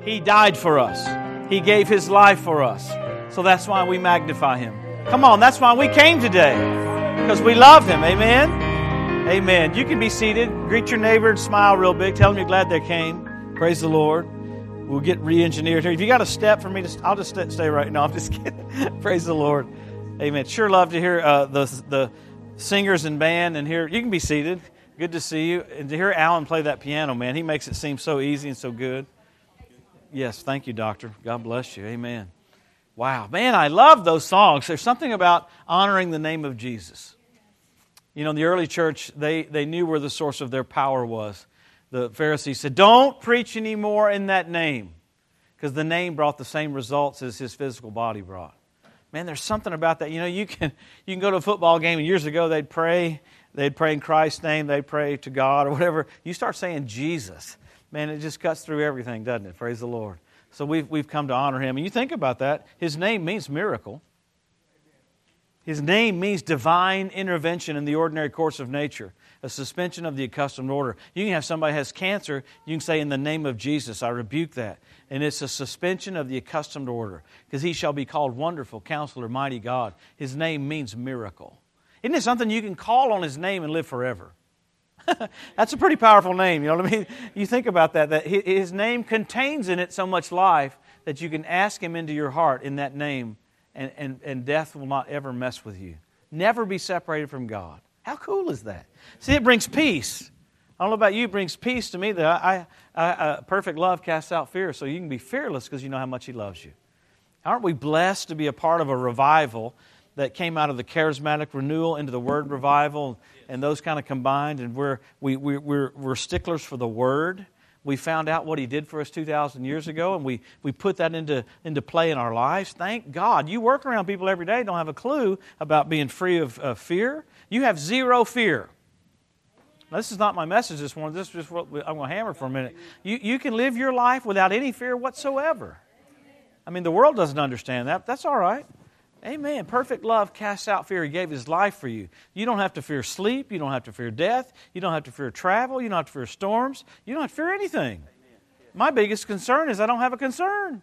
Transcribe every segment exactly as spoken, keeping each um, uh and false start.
He died for us. He gave His life for us. So that's why we magnify Him. Come on, that's why we came today. Because we love Him. Amen? Amen. You can be seated. Greet your neighbor and smile real big. Tell them you're glad they came. Praise the Lord. We'll get re-engineered here. If you got a step for me, to, I'll just stay right now. I'm just kidding. Praise the Lord. Amen. Sure love to hear uh, the the singers and band and hear. You can be seated. Good to see you. And to hear Alan play that piano, man, he makes it seem so easy and so good. Yes, thank you, Doctor. God bless you. Amen. Wow. Man, I love those songs. There's something about honoring the name of Jesus. You know, in the early church, they, they knew where the source of their power was. The Pharisees said, don't preach anymore in that name, because the name brought the same results as His physical body brought. Man, there's something about that. You know, you can you can go to a football game, and years ago they'd pray, they'd pray in Christ's name, they'd pray to God or whatever. You start saying Jesus, man, it just cuts through everything, doesn't it? Praise the Lord. So we've we've come to honor Him. And you think about that, His name means miracle. His name means divine intervention in the ordinary course of nature, a suspension of the accustomed order. You can have somebody who has cancer, you can say, in the name of Jesus, I rebuke that. And it's a suspension of the accustomed order, because He shall be called Wonderful, Counselor, Mighty God. His name means miracle. Isn't it something you can call on His name and live forever? That's a pretty powerful name, you know what I mean? You think about that, that His name contains in it so much life that you can ask Him into your heart in that name, and, and, and death will not ever mess with you. Never be separated from God. How cool is that? See, it brings peace. I don't know about you, it brings peace to me that I, I, I, perfect love casts out fear, so you can be fearless because you know how much He loves you. Aren't we blessed to be a part of a revival that came out of the charismatic renewal into the Word revival, and those kind of combined, and we're, we, we, we're, we're sticklers for the Word. We found out what He did for us two thousand years ago, and we, we put that into, into play in our lives. Thank God. You work around people every day, don't have a clue about being free of uh, fear. You have zero fear. Now, this is not my message this morning. This is just what I'm going to hammer for a minute. You, you can live your life without any fear whatsoever. I mean, the world doesn't understand that. That's all right. Amen. Perfect love casts out fear. He gave His life for you. You don't have to fear sleep. You don't have to fear death. You don't have to fear travel. You don't have to fear storms. You don't have to fear anything. My biggest concern is I don't have a concern.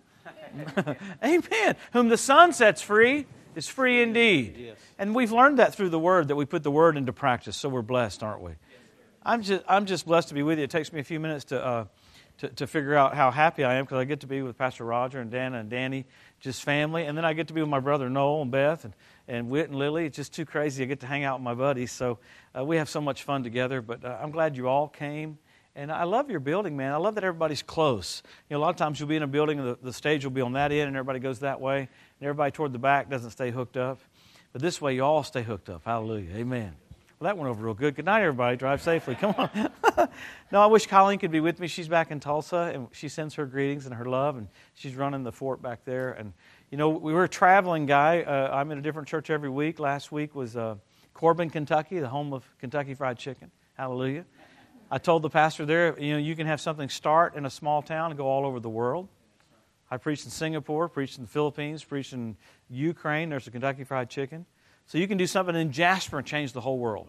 Amen. Whom the Son sets free is free indeed. Yes. And we've learned that through the Word, that we put the Word into practice, so we're blessed, aren't we? I'm just I'm just blessed to be with you. It takes me a few minutes to uh, to, to figure out how happy I am, because I get to be with Pastor Roger and Dana and Danny, just family, and then I get to be with my brother Noel and Beth and, and Whit and Lily. It's just too crazy. I get to hang out with my buddies, so uh, we have so much fun together. But uh, I'm glad you all came. And I love your building, man. I love that everybody's close. You know, a lot of times you'll be in a building and the, the stage will be on that end and everybody goes that way, and everybody toward the back doesn't stay hooked up. But this way you all stay hooked up. Hallelujah. Amen. Well, that went over real good. Good night, everybody. Drive safely. Come on. No, I wish Colleen could be with me. She's back in Tulsa, and she sends her greetings and her love, and she's running the fort back there. And, you know, we were a traveling guy. Uh, I'm in a different church every week. Last week was uh, Corbin, Kentucky, the home of Kentucky Fried Chicken. Hallelujah. I told the pastor there, you know, you can have something start in a small town and go all over the world. I preached in Singapore, preached in the Philippines, preached in Ukraine. There's a Kentucky Fried Chicken. So you can do something in Jasper and change the whole world.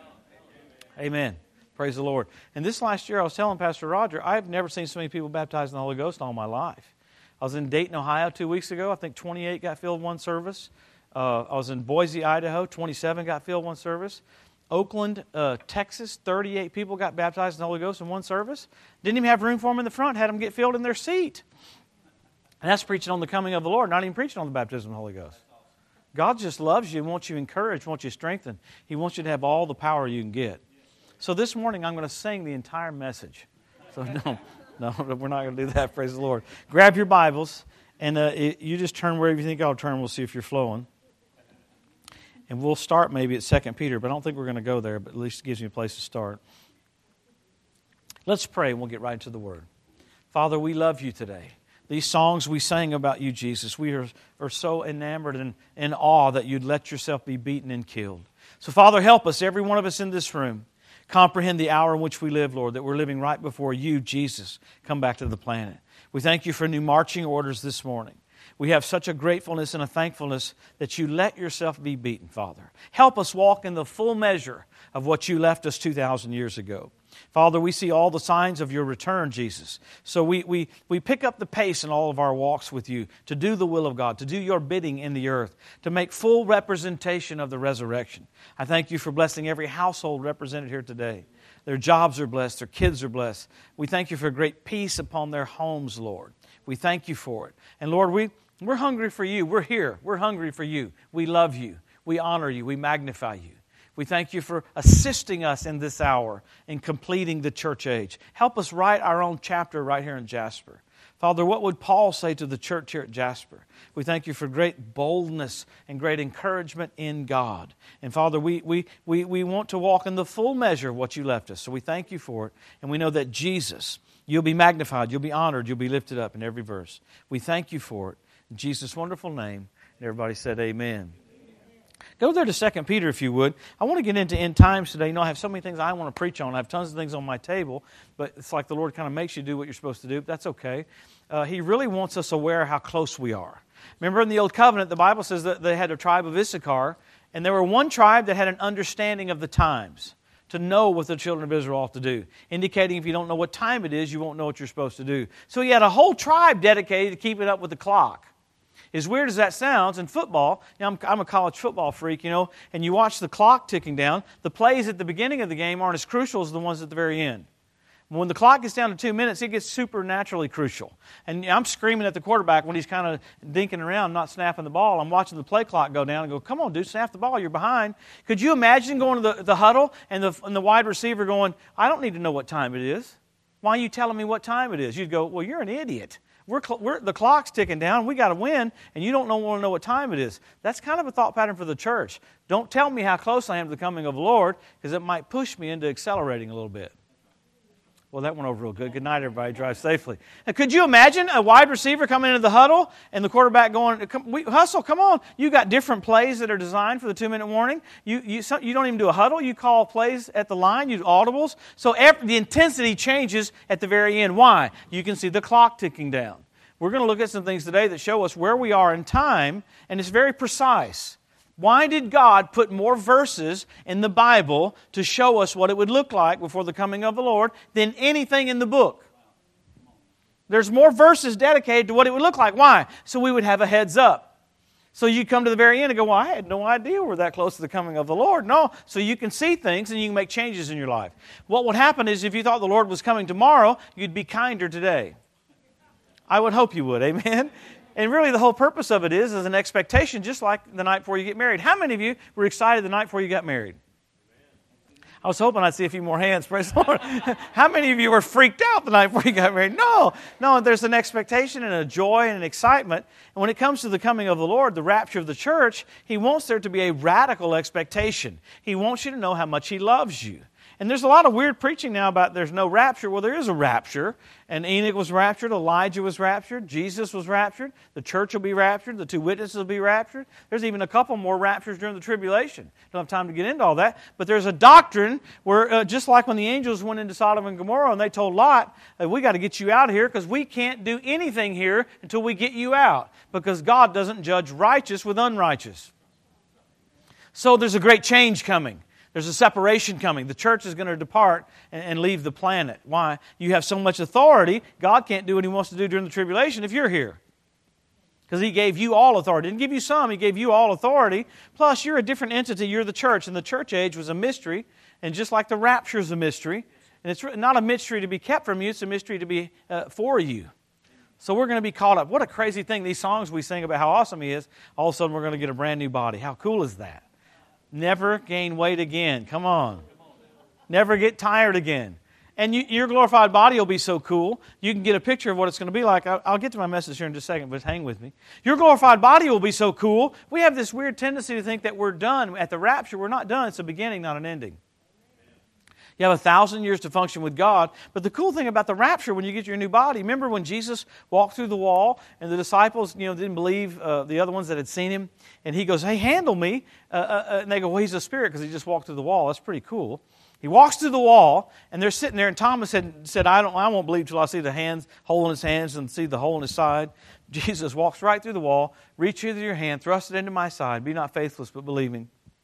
Amen. Praise the Lord. And this last year, I was telling Pastor Roger, I've never seen so many people baptized in the Holy Ghost in all my life. I was in Dayton, Ohio two weeks ago. I think twenty-eight got filled one service. Uh, I was in Boise, Idaho. twenty-seven got filled one service. Oakland, uh, Texas, thirty-eight people got baptized in the Holy Ghost in one service. Didn't even have room for them in the front. Had them get filled in their seat. And that's preaching on the coming of the Lord, not even preaching on the baptism of the Holy Ghost. God just loves you and wants you encouraged, wants you strengthened. He wants you to have all the power you can get. So this morning I'm going to sing the entire message. So no, no, we're not going to do that. Praise the Lord. Grab your Bibles and uh, it, you just turn wherever you think I'll turn. We'll see if you're flowing. And we'll start maybe at Second Peter, but I don't think we're going to go there, but at least it gives me a place to start. Let's pray and we'll get right into the Word. Father, we love you today. These songs we sang about you, Jesus, we are, are so enamored and in awe that you'd let yourself be beaten and killed. So, Father, help us, every one of us in this room, comprehend the hour in which we live, Lord, that we're living right before you, Jesus, come back to the planet. We thank you for new marching orders this morning. We have such a gratefulness and a thankfulness that you let yourself be beaten, Father. Help us walk in the full measure of what you left us two thousand years ago. Father, we see all the signs of your return, Jesus. So we, we, we pick up the pace in all of our walks with you to do the will of God, to do your bidding in the earth, to make full representation of the resurrection. I thank you for blessing every household represented here today. Their jobs are blessed, their kids are blessed. We thank you for great peace upon their homes, Lord. We thank you for it. And Lord, we, we're hungry for you. We're here. We're hungry for you. We love you. We honor you. We magnify you. We thank you for assisting us in this hour in completing the church age. Help us write our own chapter right here in Jasper. Father, what would Paul say to the church here at Jasper? We thank you for great boldness and great encouragement in God. And Father, we, we, we, we want to walk in the full measure of what you left us. So we thank you for it. And we know that Jesus, you'll be magnified, you'll be honored, you'll be lifted up in every verse. We thank you for it. In Jesus' wonderful name. And everybody said amen. Go there to Second Peter if you would. I want to get into end times today. You know, I have so many things I want to preach on. I have tons of things on my table, but it's like the Lord kind of makes you do what you're supposed to do. But that's okay. Uh, he really wants us aware how close we are. Remember in the Old Covenant, the Bible says that they had a tribe of Issachar, and there were one tribe that had an understanding of the times, to know what the children of Israel ought to do, indicating if you don't know what time it is, you won't know what you're supposed to do. So he had a whole tribe dedicated to keeping up with the clock. As weird as that sounds, in football, you know, I'm, I'm a college football freak, you know, and you watch the clock ticking down, the plays at the beginning of the game aren't as crucial as the ones at the very end. When the clock gets down to two minutes, it gets supernaturally crucial. And I'm screaming at the quarterback when he's kind of dinking around, not snapping the ball. I'm watching the play clock go down and go, come on, dude, snap the ball, you're behind. Could you imagine going to the, the huddle and the, and the wide receiver going, I don't need to know what time it is. Why are you telling me what time it is? You'd go, well, you're an idiot. We're, we're, the clock's ticking down. We got to win, and you don't know, want to know what time it is. That's kind of a thought pattern for the church. Don't tell me how close I am to the coming of the Lord, because it might push me into accelerating a little bit. Well, that went over real good. Good night, everybody. Drive safely. Now, could you imagine a wide receiver coming into the huddle and the quarterback going, come, we, hustle, come on. You got different plays that are designed for the two-minute warning. You, you, you don't even do a huddle. You call plays at the line. You do audibles. So every, the intensity changes at the very end. Why? You can see the clock ticking down. We're going to look at some things today that show us where we are in time, and it's very precise. Why did God put more verses in the Bible to show us what it would look like before the coming of the Lord than anything in the book? There's more verses dedicated to what it would look like. Why? So we would have a heads up. So you come to the very end and go, well, I had no idea we're that close to the coming of the Lord. No, so you can see things and you can make changes in your life. What would happen is if you thought the Lord was coming tomorrow, you'd be kinder today. I would hope you would, amen? And really the whole purpose of it is, is an expectation, just like the night before you get married. How many of you were excited the night before you got married? I was hoping I'd see a few more hands, praise the Lord. How many of you were freaked out the night before you got married? No, no, there's an expectation and a joy and an excitement. And when it comes to the coming of the Lord, the rapture of the church, He wants there to be a radical expectation. He wants you to know how much He loves you. And there's a lot of weird preaching now about there's no rapture. Well, there is a rapture. And Enoch was raptured. Elijah was raptured. Jesus was raptured. The church will be raptured. The two witnesses will be raptured. There's even a couple more raptures during the tribulation. Don't have time to get into all that. But there's a doctrine where, uh, just like when the angels went into Sodom and Gomorrah and they told Lot, hey, we got to get you out of here because we can't do anything here until we get you out. Because God doesn't judge righteous with unrighteous. So there's a great change coming. There's a separation coming. The church is going to depart and, and leave the planet. Why? You have so much authority, God can't do what He wants to do during the tribulation if you're here. Because He gave you all authority. He didn't give you some, He gave you all authority. Plus, you're a different entity. You're the church. And the church age was a mystery. And just like the rapture is a mystery. And it's not a mystery to be kept from you. It's a mystery to be uh, for you. So we're going to be caught up. What a crazy thing. These songs we sing about how awesome He is, all of a sudden we're going to get a brand new body. How cool is that? Never gain weight again. Come on. Never get tired again. And you, your glorified body will be so cool, you can get a picture of what it's going to be like. I'll, I'll get to my message here in just a second, but hang with me. Your glorified body will be so cool. We have this weird tendency to think that we're done. At the rapture, we're not done. It's a beginning, not an ending. You have a thousand years to function with God. But the cool thing about the rapture, when you get your new body, remember when Jesus walked through the wall and the disciples, you know, didn't believe uh, the other ones that had seen Him, and He goes, hey, handle me. Uh, uh, and they go, well, He's a spirit because He just walked through the wall. That's pretty cool. He walks through the wall, and they're sitting there, and Thomas had said, I don't, I won't believe till I see the hands, hole in His hands, and see the hole in His side. Jesus walks right through the wall, reach through your hand, thrust it into my side, be not faithless but believing.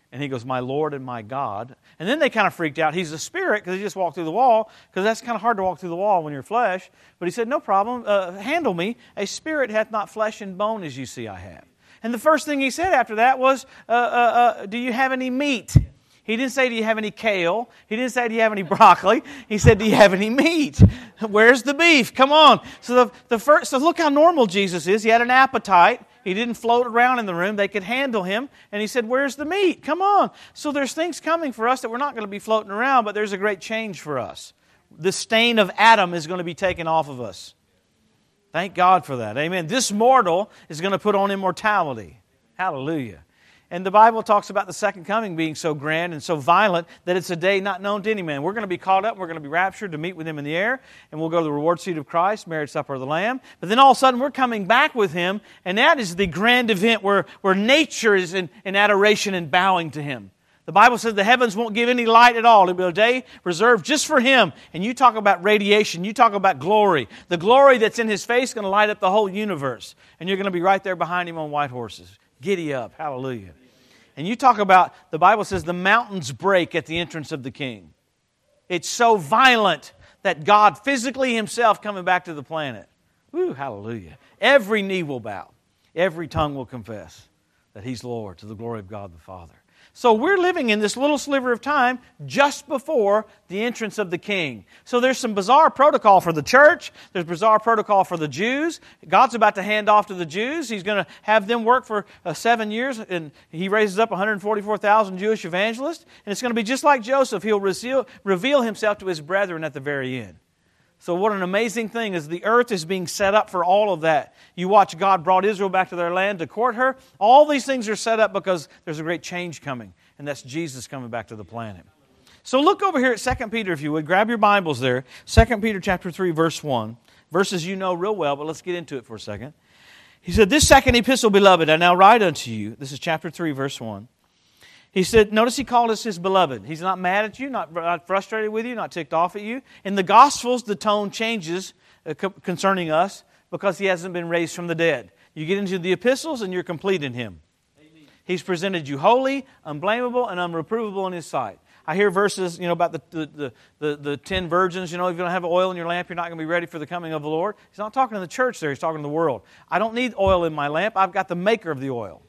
And he goes, my Lord and my God. And then they kind of freaked out. He's a spirit because he just walked through the wall, because that's kind of hard to walk through the wall when you're flesh. But he said, no problem, uh, handle me. A spirit hath not flesh and bone as you see I have. And the first thing he said after that was, uh, uh, uh, do you have any meat? He didn't say, do you have any kale? He didn't say, do you have any broccoli? He said, do you have any meat? Where's the beef? Come on. So the, the first, so look how normal Jesus is. He had an appetite. He didn't float around in the room. They could handle him. And he said, where's the meat? Come on. So there's things coming for us that we're not going to be floating around, but there's a great change for us. The stain of Adam is going to be taken off of us. Thank God for that. Amen. This mortal is going to put on immortality. Hallelujah. And the Bible talks about the second coming being so grand and so violent that it's a day not known to any man. We're going to be caught up, we're going to be raptured to meet with Him in the air, and we'll go to the reward seat of Christ, marriage supper of the Lamb. But then all of a sudden we're coming back with Him, and that is the grand event where, where nature is in, in adoration and bowing to Him. The Bible says the heavens won't give any light at all. It'll be a day reserved just for Him. And you talk about radiation, you talk about glory. The glory that's in His face is going to light up the whole universe. And you're going to be right there behind Him on white horses. Giddy up. Hallelujah. And you talk about, the Bible says the mountains break at the entrance of the King. It's so violent that God physically Himself coming back to the planet. Woo, hallelujah. Every knee will bow. Every tongue will confess that He's Lord to the glory of God the Father. So we're living in this little sliver of time just before the entrance of the King. So there's some bizarre protocol for the church. There's bizarre protocol for the Jews. God's about to hand off to the Jews. He's going to have them work for uh, seven years, and He raises up one hundred forty-four thousand Jewish evangelists. And it's going to be just like Joseph. He'll reveal, reveal Himself to His brethren at the very end. So what an amazing thing is the earth is being set up for all of that. You watch God brought Israel back to their land to court her. All these things are set up because there's a great change coming. And that's Jesus coming back to the planet. So look over here at Second Peter if you would. Grab your Bibles there. Second Peter chapter three verse one. Verses you know real well, but let's get into it for a second. He said, this second epistle, beloved, I now write unto you. This is chapter three verse one. He said, notice he called us His beloved. He's not mad at you, not, not frustrated with you, not ticked off at you. In the Gospels, the tone changes uh, co- concerning us because He hasn't been raised from the dead. You get into the epistles and you're complete in Him. Amen. He's presented you holy, unblameable, and unreprovable in His sight. I hear verses, you know, about the, the, the, the, the ten virgins, you know, if you don't have oil in your lamp, you're not going to be ready for the coming of the Lord. He's not talking to the church there, He's talking to the world. I don't need oil in my lamp, I've got the maker of the oil.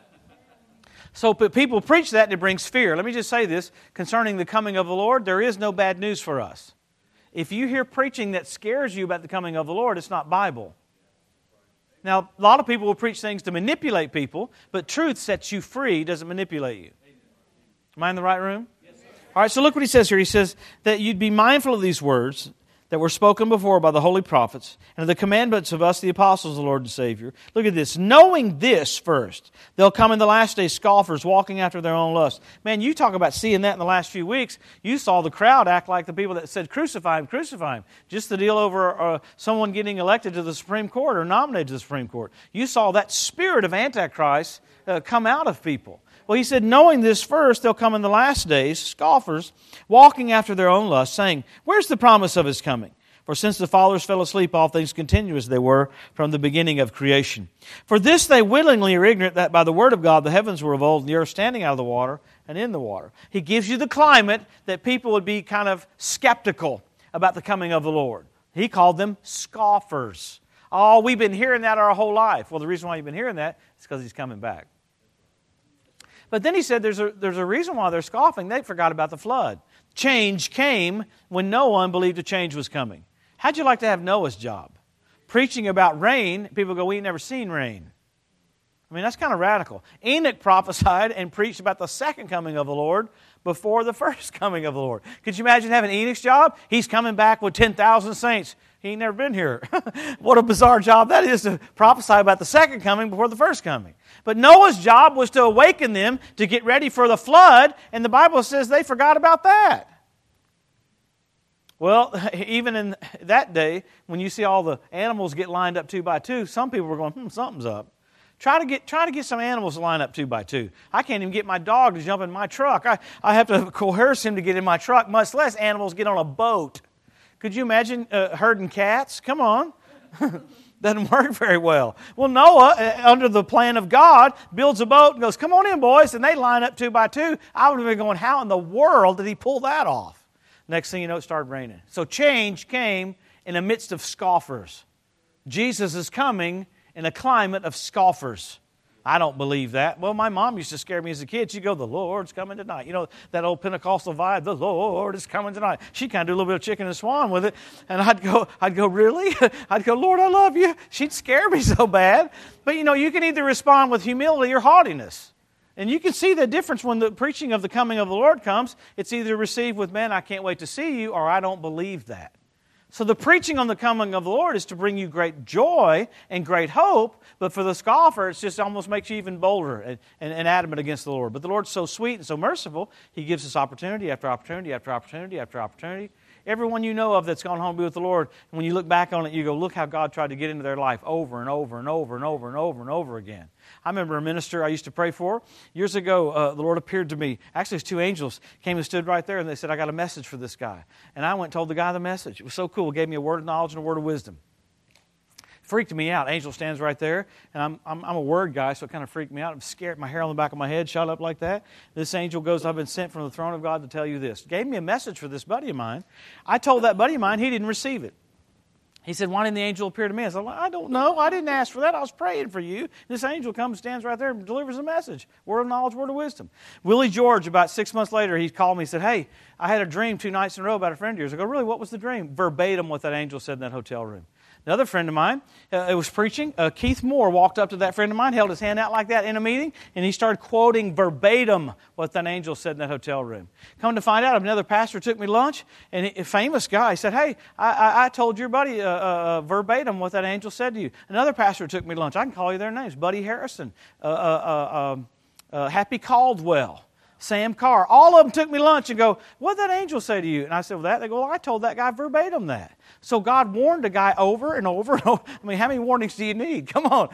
So people preach that and it brings fear. Let me just say this, concerning the coming of the Lord, there is no bad news for us. If you hear preaching that scares you about the coming of the Lord, it's not Bible. Now, a lot of people will preach things to manipulate people, but truth sets you free, doesn't manipulate you. Am I in the right room? Yes, sir. All right, so look what he says here. He says that you'd be mindful of these words that were spoken before by the holy prophets, and of the commandments of us, the apostles of the Lord and Savior. Look at this. Knowing this first, they'll come in the last days scoffers, walking after their own lust. Man, you talk about seeing that in the last few weeks. You saw the crowd act like the people that said, crucify Him, crucify Him. Just the deal over uh, someone getting elected to the Supreme Court or nominated to the Supreme Court. You saw that spirit of Antichrist uh, come out of people. Well, he said, knowing this first, they'll come in the last days, scoffers, walking after their own lust, saying, where's the promise of His coming? For since the fathers fell asleep, all things continue as they were from the beginning of creation. For this they willingly are ignorant that by the word of God the heavens were of old, and the earth standing out of the water and in the water. He gives you the climate that people would be kind of skeptical about the coming of the Lord. He called them scoffers. Oh, we've been hearing that our whole life. Well, the reason why you've been hearing that is because He's coming back. But then he said there's a, there's a reason why they're scoffing. They forgot about the flood. Change came when no one believed a change was coming. How'd you like to have Noah's job? Preaching about rain, people go, we ain't never seen rain. I mean, that's kind of radical. Enoch prophesied and preached about the second coming of the Lord before the first coming of the Lord. Could you imagine having Enoch's job? He's coming back with ten thousand saints. He ain't never been here. What a bizarre job that is to prophesy about the second coming before the first coming. But Noah's job was to awaken them to get ready for the flood, and the Bible says they forgot about that. Well, even in that day, when you see all the animals get lined up two by two, some people were going, hmm, something's up. Try to get try to get some animals to line up two by two. I can't even get my dog to jump in my truck. I, I have to coerce him to get in my truck, much less animals get on a boat. Could you imagine uh, herding cats? Come on. Doesn't work very well. Well, Noah, under the plan of God, builds a boat and goes, come on in, boys. And they line up two by two. I would have been going, how in the world did he pull that off? Next thing you know, it started raining. So change came in the midst of scoffers. Jesus is coming in a climate of scoffers. I don't believe that. Well, my mom used to scare me as a kid. She'd go, the Lord's coming tonight. You know, that old Pentecostal vibe, the Lord is coming tonight. She'd kind of do a little bit of chicken and swan with it. And I'd go, I'd go, really? I'd go, Lord, I love you. She'd scare me so bad. But, you know, you can either respond with humility or haughtiness. And you can see the difference when the preaching of the coming of the Lord comes. It's either received with, man, I can't wait to see you, or I don't believe that. So the preaching on the coming of the Lord is to bring you great joy and great hope, but for the scoffer, it just almost makes you even bolder and, and, and adamant against the Lord. But the Lord's so sweet and so merciful, He gives us opportunity after opportunity after opportunity after opportunity. Everyone you know of that's gone home to be with the Lord, and when you look back on it, you go, look how God tried to get into their life over and over and over and over and over and over again. I remember a minister I used to pray for. Years ago, uh, the Lord appeared to me. Actually, it's two angels came and stood right there, and they said, I got a message for this guy. And I went and told the guy the message. It was so cool. It gave me a word of knowledge and a word of wisdom. Freaked me out. Angel stands right there, and I'm, I'm, I'm a word guy, so it kind of freaked me out. I'm scared. My hair on the back of my head shot up like that. This angel goes, I've been sent from the throne of God to tell you this. Gave me a message for this buddy of mine. I told that buddy of mine, he didn't receive it. He said, why didn't the angel appear to me? I said, well, I don't know. I didn't ask for that. I was praying for you. This angel comes, stands right there, and delivers a message. Word of knowledge, word of wisdom. Willie George, about six months later, he called me and said, hey, I had a dream two nights in a row about a friend of yours. I go, really, what was the dream? Verbatim what that angel said in that hotel room. Another friend of mine, uh, it was preaching. Uh, Keith Moore walked up to that friend of mine, held his hand out like that in a meeting, and he started quoting verbatim what that angel said in that hotel room. Come to find out, another pastor took me to lunch, and a famous guy said, hey, I, I, I told your buddy uh, uh, verbatim what that angel said to you. Another pastor took me to lunch. I can call you their names. Buddy Harrison, uh, uh, uh, um, uh, Happy Caldwell, Sam Carr. All of them took me to lunch and go, what did that angel say to you? And I said, well, that. They go, well, I told that guy verbatim that. So God warned a guy over and over and over. I mean, how many warnings do you need? Come on.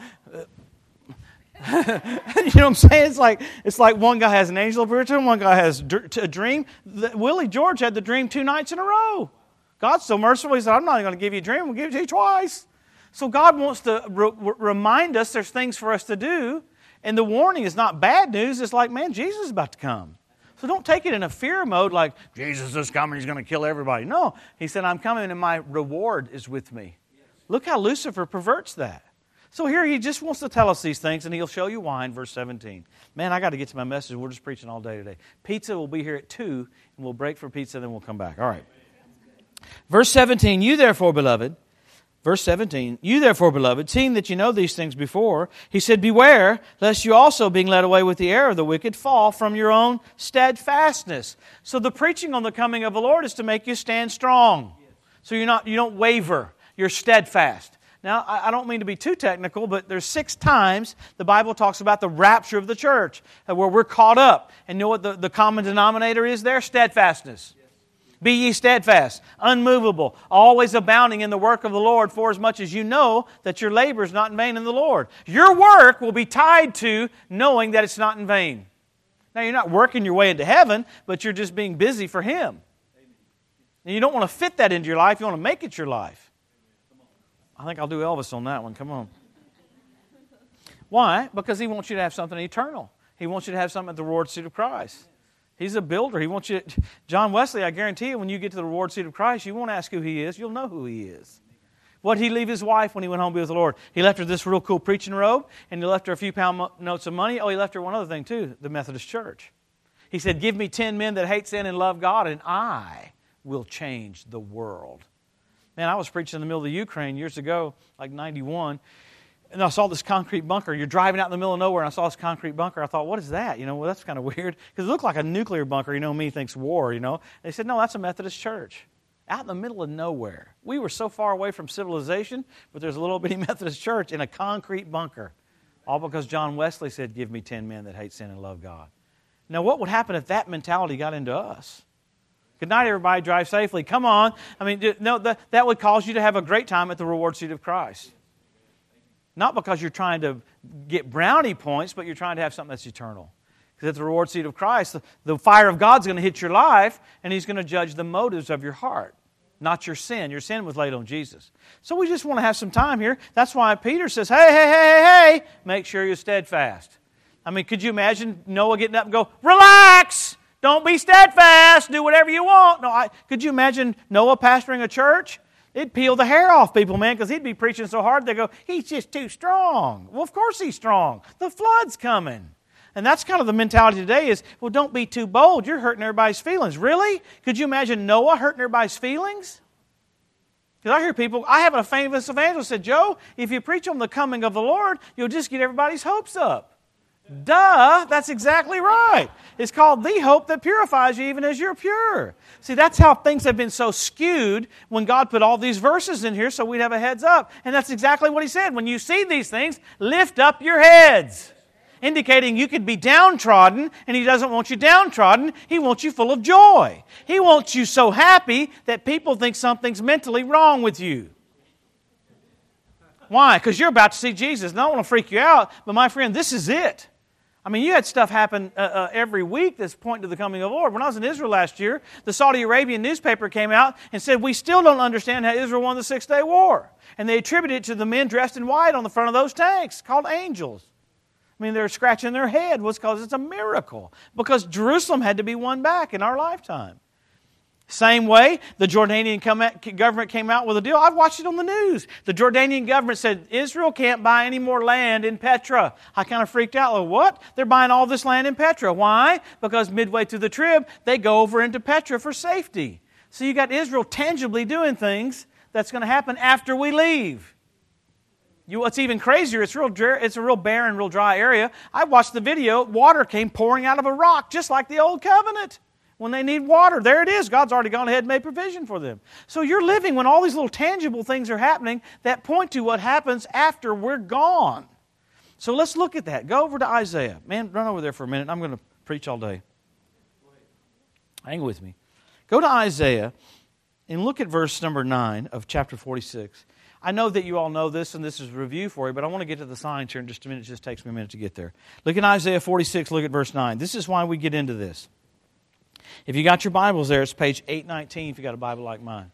You know what I'm saying? It's like it's like one guy has an angel appear to him, one guy has a dream. The, Willie George had the dream two nights in a row. God's so merciful, He said, I'm not going to give you a dream, I'm going to give it to you twice. So God wants to re- remind us there's things for us to do, and the warning is not bad news. It's like, man, Jesus is about to come. So don't take it in a fear mode like, Jesus is coming, He's going to kill everybody. No, He said, I'm coming and my reward is with me. Look how Lucifer perverts that. So here He just wants to tell us these things, and He'll show you why in verse seventeen. Man, I got to get to my message. We're just preaching all day today. Pizza will be here at two, and we'll break for pizza, then we'll come back. All right. Verse seventeen, you therefore, beloved, Verse seventeen, you therefore, beloved, seeing that you know these things before, He said, beware, lest you also, being led away with the error of the wicked, fall from your own steadfastness. So the preaching on the coming of the Lord is to make you stand strong. So you're not, you don't waver, you're steadfast. Now, I don't mean to be too technical, but there's six times the Bible talks about the rapture of the church, where we're caught up. And you know what the, the common denominator is there? Steadfastness. Be ye steadfast, unmovable, always abounding in the work of the Lord, for as much as you know that your labor is not in vain in the Lord. Your work will be tied to knowing that it's not in vain. Now, you're not working your way into heaven, but you're just being busy for Him. And you don't want to fit that into your life. You want to make it your life. I think I'll do Elvis on that one. Come on. Why? Because He wants you to have something eternal. He wants you to have something at the reward seat of Christ. He's a builder. He wants you to, John Wesley, I guarantee you, when you get to the reward seat of Christ, you won't ask who He is. You'll know who He is. What did He leave His wife when He went home to be with the Lord? He left her this real cool preaching robe, and He left her a few pound notes of money. Oh, He left her one other thing too, the Methodist Church. He said, give me ten men that hate sin and love God, and I will change the world. Man, I was preaching in the middle of the Ukraine years ago, like ninety-one, and I saw this concrete bunker. You're driving out in the middle of nowhere, and I saw this concrete bunker. I thought, what is that? You know, well, that's kind of weird. Because it looked like a nuclear bunker. You know, me thinks war, you know. They said, no, that's a Methodist church. Out in the middle of nowhere. We were so far away from civilization, but there's a little bitty Methodist church in a concrete bunker. All because John Wesley said, give me ten men that hate sin and love God. Now, what would happen if that mentality got into us? Good night, everybody. Drive safely. Come on. I mean, no, that, that would cause you to have a great time at the reward seat of Christ. Not because you're trying to get brownie points, but you're trying to have something that's eternal. Because at the reward seat of Christ, the, the fire of God's going to hit your life, and He's going to judge the motives of your heart. not your sin. Your sin was laid on Jesus. So we just want to have some time here. That's why Peter says, hey, hey, hey, hey, hey, make sure you're steadfast. I mean, could you imagine Noah getting up and go, relax, don't be steadfast, do whatever you want. No, I, could you imagine Noah pastoring a church? It'd peel the hair off people, man, because he'd be preaching so hard, they go, he's just too strong. Well, of course he's strong. The flood's coming. And that's kind of the mentality today is, well, don't be too bold. You're hurting everybody's feelings. Really? Could you imagine Noah hurting everybody's feelings? Because I hear people, I have a famous evangelist said, Joe, if you preach on the coming of the Lord, you'll just get everybody's hopes up. Duh, that's exactly right. It's called the hope that purifies you even as you're pure. See, that's how things have been so skewed when God put all these verses in here so we'd have a heads up. And that's exactly what He said. When you see these things, lift up your heads. Indicating you could be downtrodden, and He doesn't want you downtrodden. He wants you full of joy. He wants you so happy that people think something's mentally wrong with you. Why? Because you're about to see Jesus. And I don't want to freak you out, but my friend, this is it. I mean, you had stuff happen uh, uh, every week that's pointing to the coming of the Lord. When I was in Israel last year, the Saudi Arabian newspaper came out and said, we still don't understand how Israel won the Six-Day War. And they attributed it to the men dressed in white on the front of those tanks called angels. I mean, they're scratching their head. What's because it's a miracle. Because Jerusalem had to be won back in our lifetime. Same way, the Jordanian government came out with a deal. I've watched it on the news. The Jordanian government said, Israel can't buy any more land in Petra. I kind of freaked out. Like, what? They're buying all this land in Petra. Why? Because midway through the trib, they go over into Petra for safety. So you got Israel tangibly doing things that's going to happen after we leave. You, what's even crazier, it's, real, it's a real barren, real dry area. I watched the video. Water came pouring out of a rock, just like the Old Covenant. When they need water, there it is. God's already gone ahead and made provision for them. So you're living when all these little tangible things are happening that point to what happens after we're gone. So let's look at that. Go over to Isaiah. Man, run over there for a minute. I'm going to preach all day. Hang with me. Go to Isaiah and look at verse number nine of chapter forty-six. I know that you all know this, and this is a review for you, but I want to get to the signs here in just a minute. It just takes me a minute to get there. Look at Isaiah forty-six, look at verse nine. This is why we get into this. If you got your Bibles there, it's page eight nineteen if you got a Bible like mine.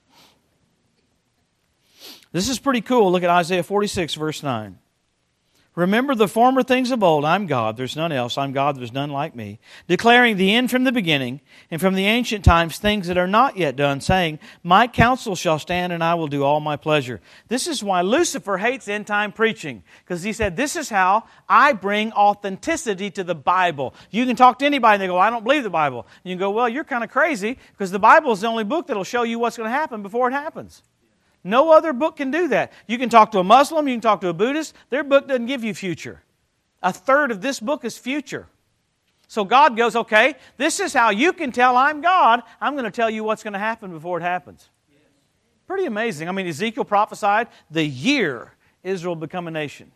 This is pretty cool. Look at Isaiah forty-six, verse nine. Remember the former things of old. I'm God, there's none else. I'm God, there's none like me. Declaring the end from the beginning, and from the ancient times things that are not yet done, saying, my counsel shall stand, and I will do all my pleasure. This is why Lucifer hates end-time preaching. Because he said, this is how I bring authenticity to the Bible. You can talk to anybody, and they go, I don't believe the Bible. And you can go, well, you're kind of crazy, because the Bible is the only book that will show you what's going to happen before it happens. No other book can do that. You can talk to a Muslim, you can talk to a Buddhist. Their book doesn't give you future. A third of this book is future. So God goes, okay, this is how you can tell I'm God. I'm going to tell you what's going to happen before it happens. Pretty amazing. I mean, Ezekiel prophesied the year Israel would become a nation.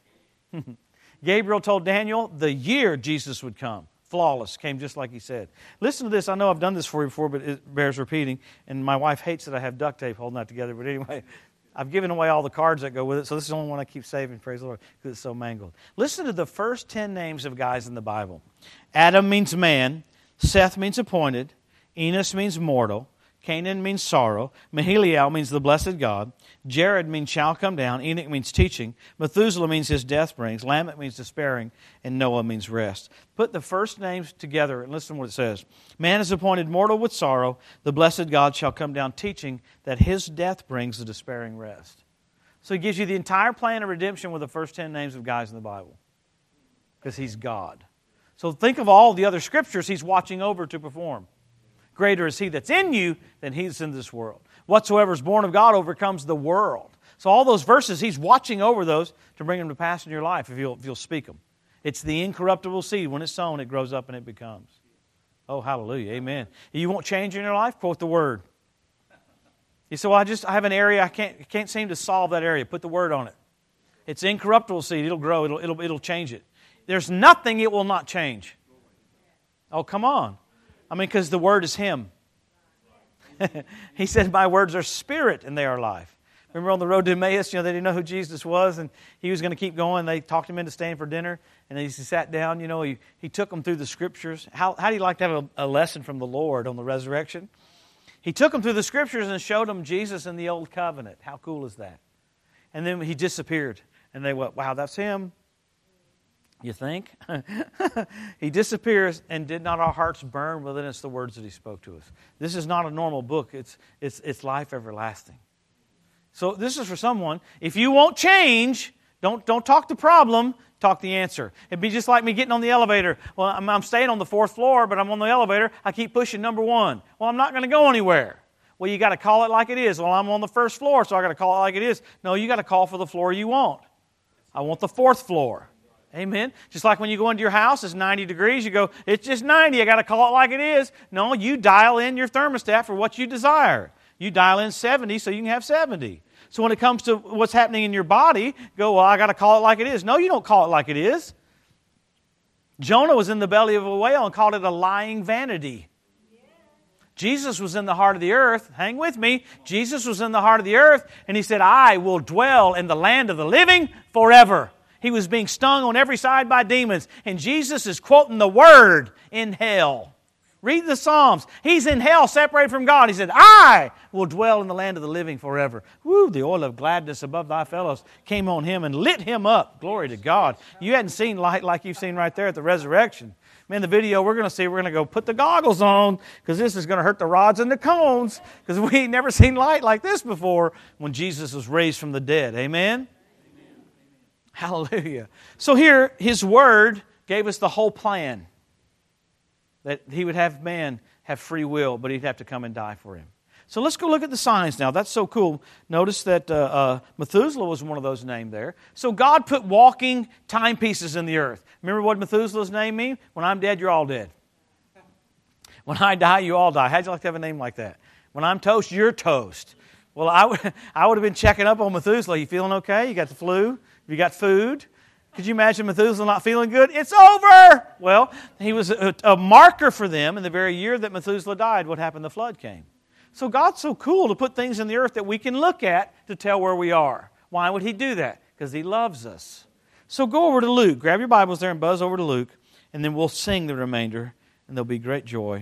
Gabriel told Daniel the year Jesus would come. Flawless, came just like he said. Listen to this. I know I've done this for you before, but it bears repeating. And my wife hates that I have duct tape holding that together. But anyway, I've given away all the cards that go with it, so this is the only one I keep saving, praise the Lord, because it's so mangled. Listen to the first ten names of guys in the Bible. Adam means man. Seth means appointed. Enos means mortal. Canaan means sorrow. Maheliel means the blessed God. Jared means shall come down. Enoch means teaching. Methuselah means his death brings. Lamech means despairing. And Noah means rest. Put the first names together and listen to what it says. Man is appointed mortal with sorrow. The blessed God shall come down teaching that his death brings the despairing rest. So he gives you the entire plan of redemption with the first ten names of guys in the Bible. Because he's God. So think of all the other scriptures he's watching over to perform. Greater is he that's in you than he that's in this world. Whatsoever is born of God overcomes the world. So all those verses, he's watching over those to bring them to pass in your life if you'll, if you'll speak them. It's the incorruptible seed. When it's sown, it grows up and it becomes. Oh, hallelujah. Amen. You want change in your life? Quote the Word. You say, well, I just I have an area, I can't, can't seem to solve that area. Put the Word on it. It's incorruptible seed. It'll grow. It'll, it'll, it'll change it. There's nothing it will not change. Oh, come on. I mean, because the Word is Him. He said, my words are spirit and they are life. Remember on the road to Emmaus, you know, they didn't know who Jesus was and he was going to keep going. They talked him into staying for dinner and as he sat down, you know, he, he took them through the Scriptures. How, how do you like to have a, a lesson from the Lord on the resurrection? He took them through the Scriptures and showed them Jesus in the Old Covenant. How cool is that? And then He disappeared. And they went, wow, that's Him. You think? He disappears, and did not our hearts burn within us the words that He spoke to us? This is not a normal book. It's, it's, it's life everlasting. So this is for someone. If you won't change, don't, don't talk the problem, talk the answer. It'd be just like me getting on the elevator. Well, I'm, I'm staying on the fourth floor, but I'm on the elevator. I keep pushing number one. Well, I'm not going to go anywhere. Well, you got to call it like it is. Well, I'm on the first floor, so I got to call it like it is. No, you got to call for the floor you want. I want the fourth floor. Amen. Just like when you go into your house, it's ninety degrees. You go, it's just ninety. I got to call it like it is. No, you dial in your thermostat for what you desire. You dial in seventy so you can have seventy. So when it comes to what's happening in your body, go, well, I got to call it like it is. No, you don't call it like it is. Jonah was in the belly of a whale and called it a lying vanity. Jesus was in the heart of the earth. Hang with me. Jesus was in the heart of the earth, and He said, I will dwell in the land of the living forever. He was being stung on every side by demons. And Jesus is quoting the Word in hell. Read the Psalms. He's in hell separated from God. He said, I will dwell in the land of the living forever. Woo, the oil of gladness above thy fellows came on Him and lit Him up. Glory to God. You hadn't seen light like you've seen right there at the resurrection. Man, the video we're going to see, we're going to go put the goggles on because this is going to hurt the rods and the cones because we ain't never seen light like this before when Jesus was raised from the dead. Amen? Hallelujah. So here, His Word gave us the whole plan. That He would have man have free will, but He'd have to come and die for him. So let's go look at the signs now. That's so cool. Notice that uh, uh, Methuselah was one of those named there. So God put walking timepieces in the earth. Remember what Methuselah's name means? When I'm dead, you're all dead. When I die, you all die. How'd you like to have a name like that? When I'm toast, you're toast. Well, I would, I would have been checking up on Methuselah. You feeling okay? You got the flu? You got food? Could you imagine Methuselah not feeling good? It's over! Well, he was a, a marker for them. In the very year that Methuselah died, what happened? The flood came. So God's so cool to put things in the earth that we can look at to tell where we are. Why would He do that? Because He loves us. So go over to Luke. Grab your Bibles there and buzz over to Luke. And then we'll sing the remainder. And there'll be great joy.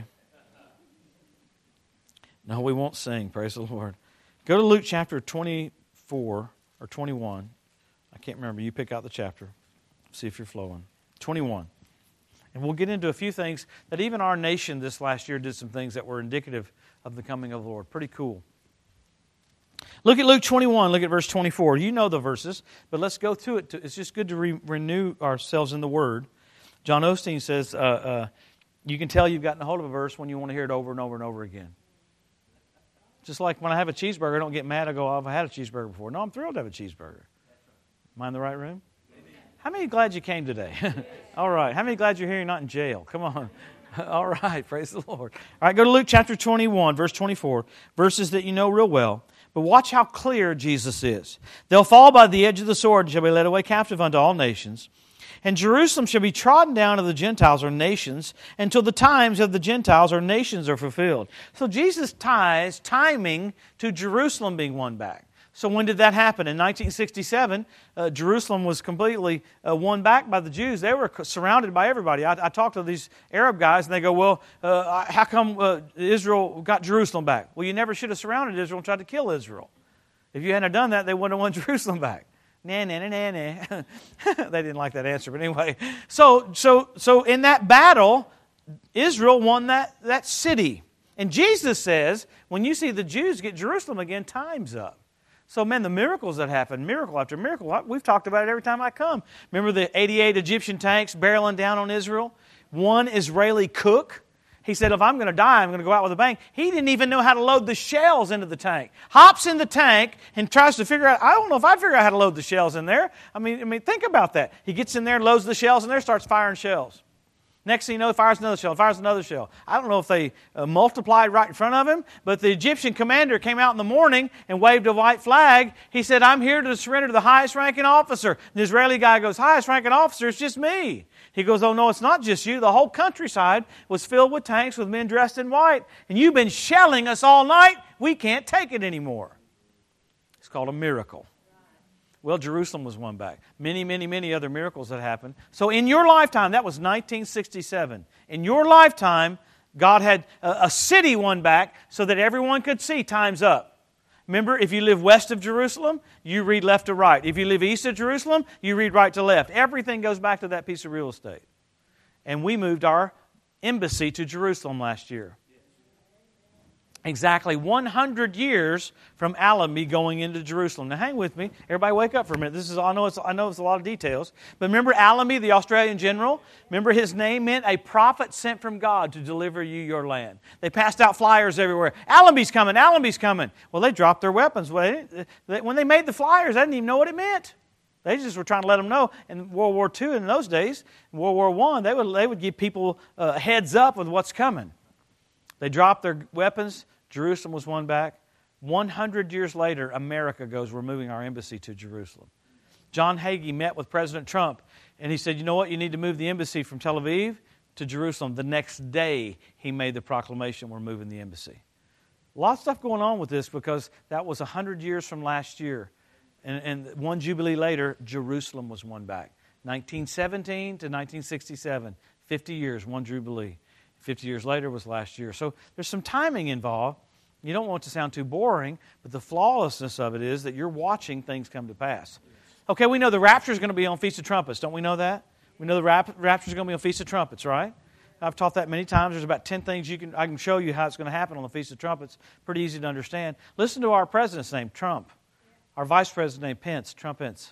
No, we won't sing. Praise the Lord. Go to Luke chapter twenty-four or twenty-one. I can't remember. You pick out the chapter. See if you're flowing. twenty-one. And we'll get into a few things that even our nation this last year did some things that were indicative of the coming of the Lord. Pretty cool. Look at Luke twenty-one. Look at verse twenty-four. You know the verses, but let's go through it. It's just good to re- renew ourselves in the Word. John Osteen says, uh, uh, you can tell you've gotten a hold of a verse when you want to hear it over and over and over again. Just like when I have a cheeseburger, I don't get mad. I go, oh, I've had a cheeseburger before. No, I'm thrilled to have a cheeseburger. Am I in the right room? How many glad you came today? All right. How many glad you're here? You're not in jail. Come on. All right. Praise the Lord. All right. Go to Luke chapter twenty-one, verse twenty-four. Verses that you know real well. But watch how clear Jesus is. They'll fall by the edge of the sword and shall be led away captive unto all nations. And Jerusalem shall be trodden down of the Gentiles or nations until the times of the Gentiles or nations are fulfilled. So Jesus ties timing to Jerusalem being won back. So when did that happen? In nineteen sixty-seven, uh, Jerusalem was completely uh, won back by the Jews. They were surrounded by everybody. I, I talked to these Arab guys, and they go, well, uh, how come uh, Israel got Jerusalem back? Well, you never should have surrounded Israel and tried to kill Israel. If you hadn't done that, they wouldn't have won Jerusalem back. Nah, nah, nah, nah, nah. They didn't like that answer, but anyway. So, so, so in that battle, Israel won that, that city. And Jesus says, when you see the Jews get Jerusalem again, time's up. So, man, the miracles that happen, miracle after miracle, we've talked about it every time I come. Remember the eighty-eight Egyptian tanks barreling down on Israel? One Israeli cook, he said, if I'm going to die, I'm going to go out with a bang. He didn't even know how to load the shells into the tank. Hops in the tank and tries to figure out, I don't know if I'd figure out how to load the shells in there. I mean, I mean, think about that. He gets in there, loads the shells in there, starts firing shells. Next thing you know, he fires another shell, fires another shell. I don't know if they uh, multiplied right in front of him, but the Egyptian commander came out in the morning and waved a white flag. He said, I'm here to surrender to the highest ranking officer. The Israeli guy goes, highest ranking officer, it's just me. He goes, oh no, it's not just you. The whole countryside was filled with tanks with men dressed in white. And you've been shelling us all night. We can't take it anymore. It's called a miracle. Well, Jerusalem was won back. Many, many, many other miracles that happened. So in your lifetime, that was nineteen sixty-seven. In your lifetime, God had a, a city won back so that everyone could see time's up. Remember, if you live west of Jerusalem, you read left to right. If you live east of Jerusalem, you read right to left. Everything goes back to that piece of real estate. And we moved our embassy to Jerusalem last year. Exactly one hundred years from Allenby going into Jerusalem. Now hang with me. Everybody wake up for a minute. This is I know it's I know it's a lot of details. But remember Allenby, the Australian general? Remember his name meant a prophet sent from God to deliver you your land. They passed out flyers everywhere. Allenby's coming, Allenby's coming. Well, they dropped their weapons. When they made the flyers, they didn't even know what it meant. They just were trying to let them know. In World War Two, in those days, in World War One, they would, they would give people a heads up with what's coming. They dropped their weapons. Jerusalem was won back. one hundred years later, America goes, we're moving our embassy to Jerusalem. John Hagee met with President Trump, and he said, you know what, you need to move the embassy from Tel Aviv to Jerusalem. The next day, he made the proclamation, we're moving the embassy. A lot of stuff going on with this because that was one hundred years from last year. And, and one Jubilee later, Jerusalem was won back. nineteen seventeen to nineteen sixty-seven, fifty years, one Jubilee. fifty years later was last year. So there's some timing involved. You don't want it to sound too boring, but the flawlessness of it is that you're watching things come to pass. Okay, we know the rapture is going to be on Feast of Trumpets. Don't we know that? We know the rap- rapture is going to be on Feast of Trumpets, right? I've taught that many times. There's about ten things you can I can show you how it's going to happen on the Feast of Trumpets. Pretty easy to understand. Listen to our president's name, Trump. Our vice president named Pence, Trumpence.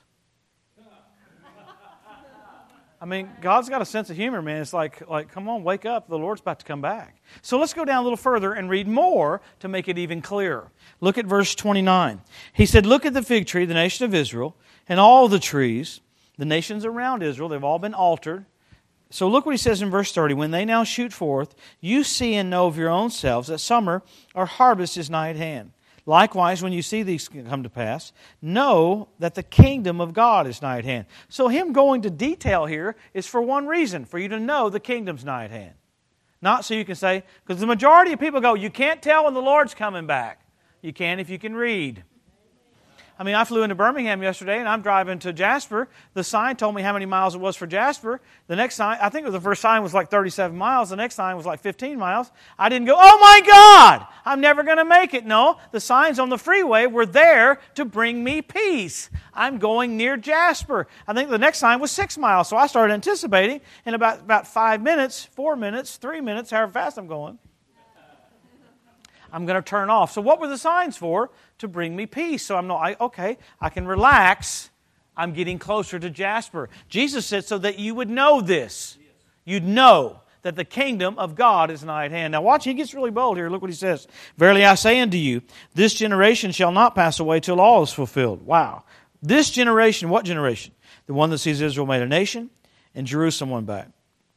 I mean, God's got a sense of humor, man. It's like, like, come on, wake up. The Lord's about to come back. So let's go down a little further and read more to make it even clearer. Look at verse twenty-nine. He said, look at the fig tree, the nation of Israel, and all the trees, the nations around Israel, they've all been altered. So look what he says in verse thirty. When they now shoot forth, you see and know of your own selves that summer or harvest is nigh at hand. Likewise, when you see these come to pass, know that the kingdom of God is nigh at hand. So him going to detail here is for one reason, for you to know the kingdom's nigh at hand. Not so you can say, because the majority of people go, you can't tell when the Lord's coming back. You can if you can read. I mean, I flew into Birmingham yesterday, and I'm driving to Jasper. The sign told me how many miles it was for Jasper. The next sign, I think it was the first sign was like thirty-seven miles. The next sign was like fifteen miles. I didn't go, oh my God, I'm never going to make it. No, the signs on the freeway were there to bring me peace. I'm going near Jasper. I think the next sign was six miles, so I started anticipating. In about, about five minutes, four minutes, three minutes, however fast I'm going, I'm going to turn off. So what were the signs for? To bring me peace. So I'm not, I, okay, I can relax. I'm getting closer to Jasper. Jesus said so that you would know this. You'd know that the kingdom of God is nigh at hand. Now watch, he gets really bold here. Look what he says. Verily I say unto you, this generation shall not pass away till all is fulfilled. Wow. This generation, what generation? The one that sees Israel made a nation and Jerusalem won back.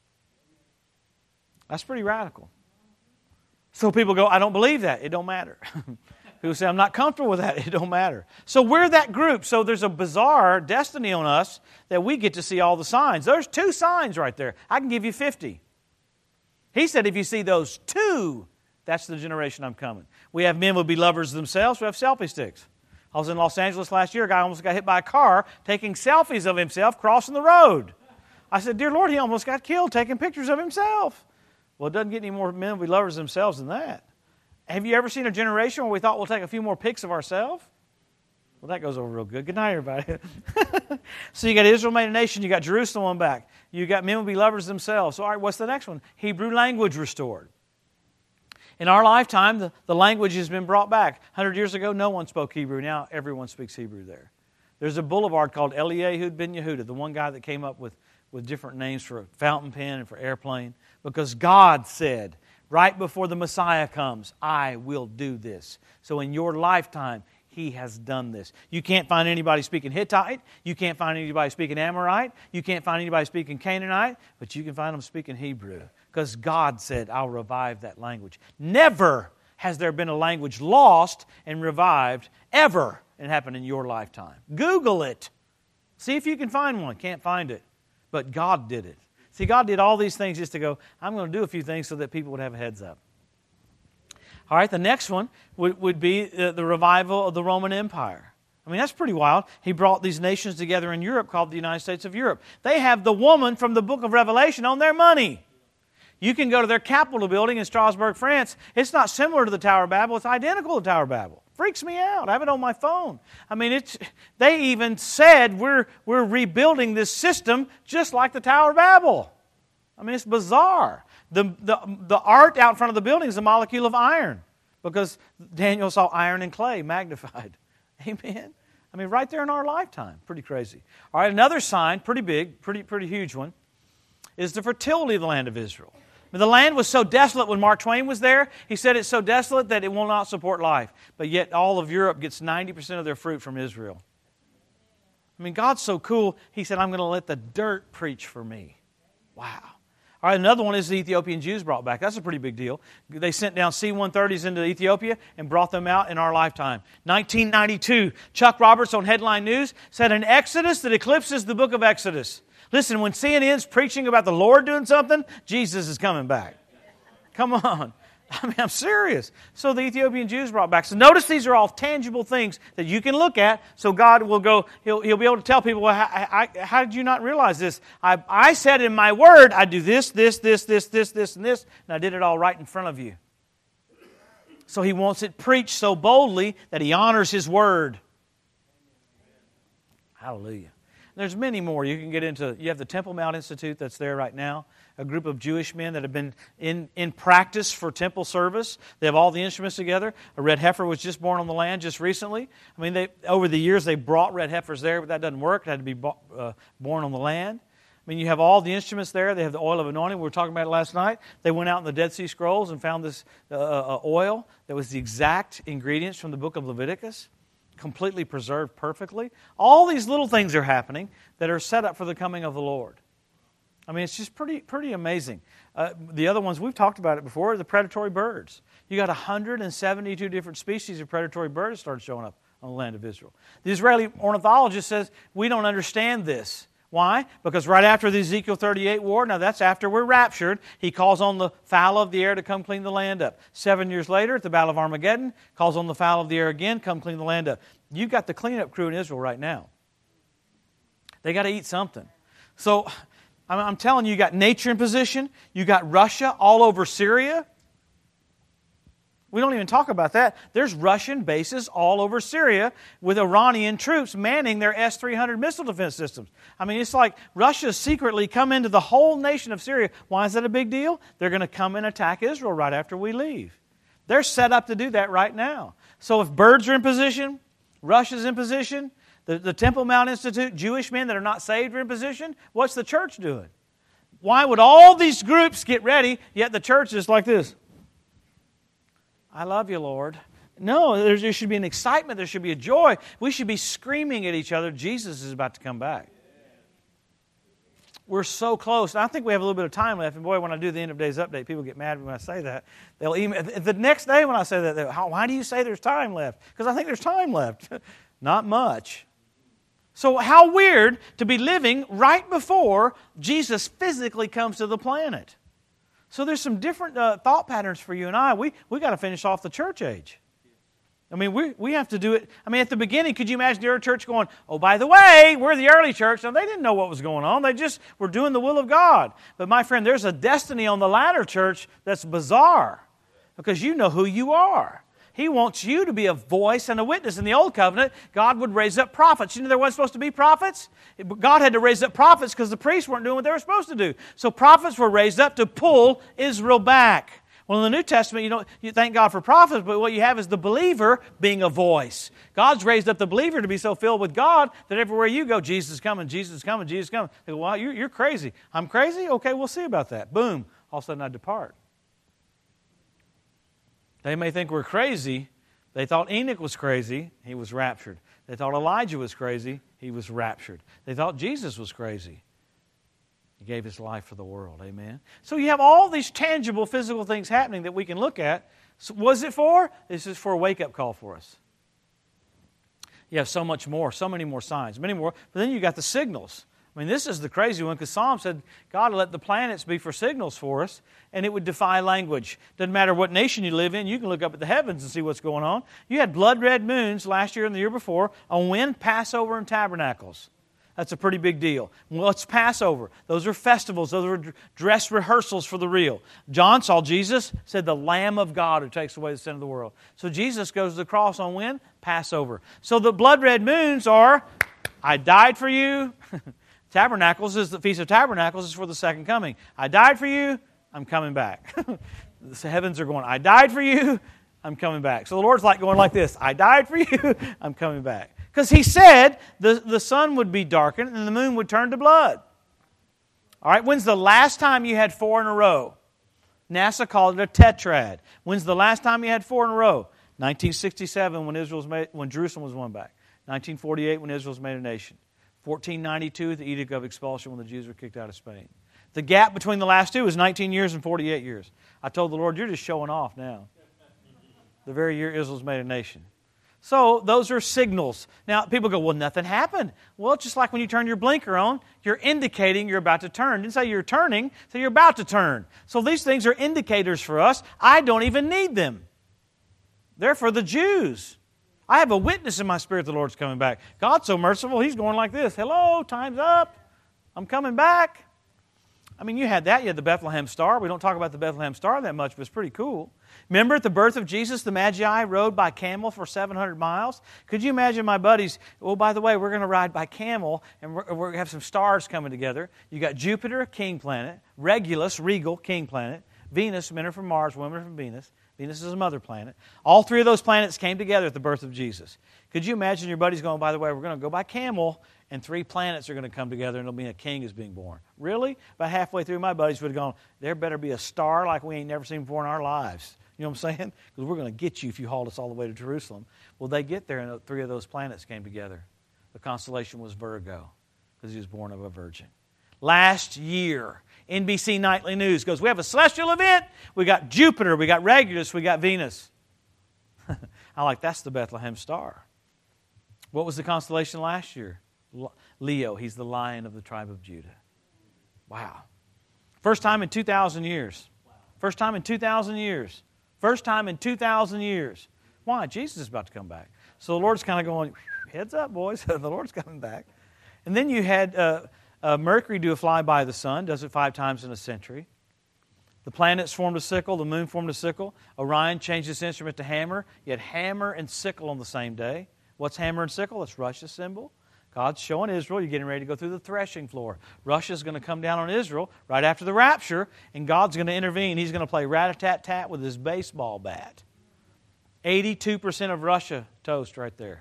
That's pretty radical. So people go, I don't believe that. It don't matter. People say, I'm not comfortable with that. It don't matter. So we're that group. So there's a bizarre destiny on us that we get to see all the signs. There's two signs right there. I can give you fifty. He said if you see those two, that's the generation I'm coming. We have men who will be lovers of themselves. We have selfie sticks. I was in Los Angeles last year. A guy almost got hit by a car taking selfies of himself crossing the road. I said, dear Lord, he almost got killed taking pictures of himself. Well, it doesn't get any more men who be lovers of themselves than that. Have you ever seen a generation where we thought we'll take a few more pics of ourselves? Well, that goes over real good. Good night, everybody. So you got Israel made a nation. You got Jerusalem on back. You got men will be lovers themselves. So all right, what's the next one? Hebrew language restored. In our lifetime, the, the language has been brought back. one hundred years ago, no one spoke Hebrew. Now everyone speaks Hebrew there. There's a boulevard called Eliehud ben Yehuda, the one guy that came up with, with different names for fountain pen and for airplane, because God said, right before the Messiah comes, I will do this. So in your lifetime, He has done this. You can't find anybody speaking Hittite. You can't find anybody speaking Amorite. You can't find anybody speaking Canaanite. But you can find them speaking Hebrew. Because God said, I'll revive that language. Never has there been a language lost and revived, ever. It happened in your lifetime. Google it. See if you can find one. Can't find it. But God did it. See, God did all these things just to go, I'm going to do a few things so that people would have a heads up. All right, the next one would, would be the, the revival of the Roman Empire. I mean, that's pretty wild. He brought these nations together in Europe called the United States of Europe. They have the woman from the book of Revelation on their money. You can go to their Capitol building in Strasbourg, France. It's not similar to the Tower of Babel. It's identical to the Tower of Babel. Freaks me out. I have it on my phone. I mean, it's. They even said we're, we're rebuilding this system just like the Tower of Babel. I mean, it's bizarre. The, the, the art out in front of the building is a molecule of iron because Daniel saw iron and clay magnified. Amen? I mean, right there in our lifetime. Pretty crazy. All right, another sign, pretty big, pretty, pretty huge one, is the fertility of the land of Israel. The land was so desolate when Mark Twain was there. He said it's so desolate that it will not support life. But yet all of Europe gets ninety percent of their fruit from Israel. I mean, God's so cool. He said, I'm going to let the dirt preach for me. Wow. All right, another one is the Ethiopian Jews brought back. That's a pretty big deal. They sent down C one thirties into Ethiopia and brought them out in our lifetime. nineteen ninety-two, Chuck Roberts on Headline News said an Exodus that eclipses the book of Exodus. Listen, when C N N's preaching about the Lord doing something, Jesus is coming back. Come on. I mean, I'm serious. So the Ethiopian Jews brought back. So notice these are all tangible things that you can look at. So God will go, He'll, he'll be able to tell people, well, how, I, how did you not realize this? I, I said in my word, I do this, this, this, this, this, this, and this, and I did it all right in front of you. So He wants it preached so boldly that He honors His word. Hallelujah. There's many more you can get into. You have the Temple Mount Institute that's there right now, a group of Jewish men that have been in, in practice for temple service. They have all the instruments together. A red heifer was just born on the land just recently. I mean, they over the years they brought red heifers there, but that doesn't work. It had to be bo- uh, born on the land. I mean, you have all the instruments there. They have the oil of anointing. We were talking about it last night. They went out in the Dead Sea Scrolls and found this uh, uh, oil that was the exact ingredients from the book of Leviticus, completely preserved perfectly. All these little things are happening that are set up for the coming of the Lord. I mean, it's just pretty pretty amazing. Uh, the other ones, we've talked about it before, the predatory birds. You got one hundred seventy-two different species of predatory birds started showing up on the land of Israel. The Israeli ornithologist says, we don't understand this. Why? Because right after the Ezekiel thirty-eight war, now that's after we're raptured, He calls on the fowl of the air to come clean the land up. Seven years later, at the Battle of Armageddon, calls on the fowl of the air again, come clean the land up. You've got the cleanup crew in Israel right now. They got to eat something. So, I'm telling you, you got nature in position. You got Russia all over Syria. We don't even talk about that. There's Russian bases all over Syria with Iranian troops manning their S three hundred missile defense systems. I mean, it's like Russia secretly come into the whole nation of Syria. Why is that a big deal? They're going to come and attack Israel right after we leave. They're set up to do that right now. So if birds are in position, Russia's in position, the, the Temple Mount Institute, Jewish men that are not saved are in position, what's the church doing? Why would all these groups get ready, yet the church is like this? I love you, Lord. No, there should be an excitement. There should be a joy. We should be screaming at each other, Jesus is about to come back. We're so close. And I think we have a little bit of time left. And boy, when I do the end of days update, people get mad when I say that. They'll email. The next day when I say that, they'll, why do you say there's time left? Because I think there's time left. Not much. So how weird to be living right before Jesus physically comes to the planet. So there's some different uh, thought patterns for you and I. We we got to finish off the church age. I mean, we we have to do it. I mean, at the beginning, could you imagine the early church going, oh, by the way, we're the early church. Now, they didn't know what was going on. They just were doing the will of God. But my friend, there's a destiny on the latter church that's bizarre because you know who you are. He wants you to be a voice and a witness. In the Old Covenant, God would raise up prophets. You know there wasn't supposed to be prophets? God had to raise up prophets because the priests weren't doing what they were supposed to do. So prophets were raised up to pull Israel back. Well, in the New Testament, you know, you thank God for prophets, but what you have is the believer being a voice. God's raised up the believer to be so filled with God that everywhere you go, Jesus is coming, Jesus is coming, Jesus is coming. They go, well, you're, you're crazy. I'm crazy? Okay, we'll see about that. Boom. All of a sudden I depart. They may think we're crazy. They thought Enoch was crazy. He was raptured. They thought Elijah was crazy. He was raptured. They thought Jesus was crazy. He gave His life for the world. Amen? So you have all these tangible physical things happening that we can look at. So was it for? This is for a wake-up call for us. You have so much more, so many more signs, many more. But then you got the signals. I mean, this is the crazy one because Psalm said, God let the planets be for signals for us, and it would defy language. Doesn't matter what nation you live in, you can look up at the heavens and see what's going on. You had blood red moons last year and the year before on wind, Passover, and tabernacles. That's a pretty big deal. Well, it's Passover. Those are festivals. Those are dress rehearsals for the real. John saw Jesus, said the Lamb of God who takes away the sin of the world. So Jesus goes to the cross on when? Passover. So the blood red moons are, I died for you. Tabernacles is the Feast of Tabernacles is for the second coming. I died for you. I'm coming back. The heavens are going, I died for you. I'm coming back. So the Lord's like going like this. I died for you. I'm coming back. Because He said the, the sun would be darkened and the moon would turn to blood. All right, when's the last time you had four in a row? NASA called it a tetrad. When's the last time you had four in a row? nineteen sixty-seven when Israel was made, when Jerusalem was won back. nineteen forty-eight when Israel was made a nation. fourteen ninety-two, the Edict of Expulsion when the Jews were kicked out of Spain. The gap between the last two is nineteen years and forty-eight years. I told the Lord, you're just showing off now. The very year Israel's made a nation. So those are signals. Now people go, well, nothing happened. Well, it's just like when you turn your blinker on, you're indicating you're about to turn. Didn't say you're turning, so you're about to turn. So these things are indicators for us. I don't even need them. They're for the Jews. I have a witness in my spirit the Lord's coming back. God's so merciful, He's going like this. Hello, time's up. I'm coming back. I mean, you had that. You had the Bethlehem Star. We don't talk about the Bethlehem Star that much, but it's pretty cool. Remember at the birth of Jesus, the Magi rode by camel for seven hundred miles? Could you imagine my buddies, well, by the way, we're going to ride by camel, and we're, we're going to have some stars coming together. You got Jupiter, king planet, Regulus, regal, king planet, Venus, men are from Mars, women are from Venus. Venus is a mother planet. All three of those planets came together at the birth of Jesus. Could you imagine your buddies going, by the way, we're going to go by camel, and three planets are going to come together, and it'll be a king is being born. Really? About halfway through, my buddies would have gone, there better be a star like we ain't never seen before in our lives. You know what I'm saying? Because we're going to get you if you hauled us all the way to Jerusalem. Well, they get there, and three of those planets came together. The constellation was Virgo, because he was born of a virgin. Last year, N B C Nightly News goes, we have a celestial event. We got Jupiter, we got Regulus, we got Venus. I like, that's the Bethlehem Star. What was the constellation last year? Leo, he's the lion of the tribe of Judah. Wow. First time in two thousand years. First time in two thousand years. First time in two thousand years. Why? Jesus is about to come back. So the Lord's kind of going, heads up, boys. The Lord's coming back. And then you had uh, uh, Mercury do a flyby of the sun, does it five times in a century. The planets formed a sickle, the moon formed a sickle. Orion changed its instrument to hammer. You had hammer and sickle on the same day. What's hammer and sickle? It's Russia's symbol. God's showing Israel, you're getting ready to go through the threshing floor. Russia's going to come down on Israel right after the rapture, and God's going to intervene. He's going to play rat-a-tat-tat with his baseball bat. eighty-two percent of Russia toast right there.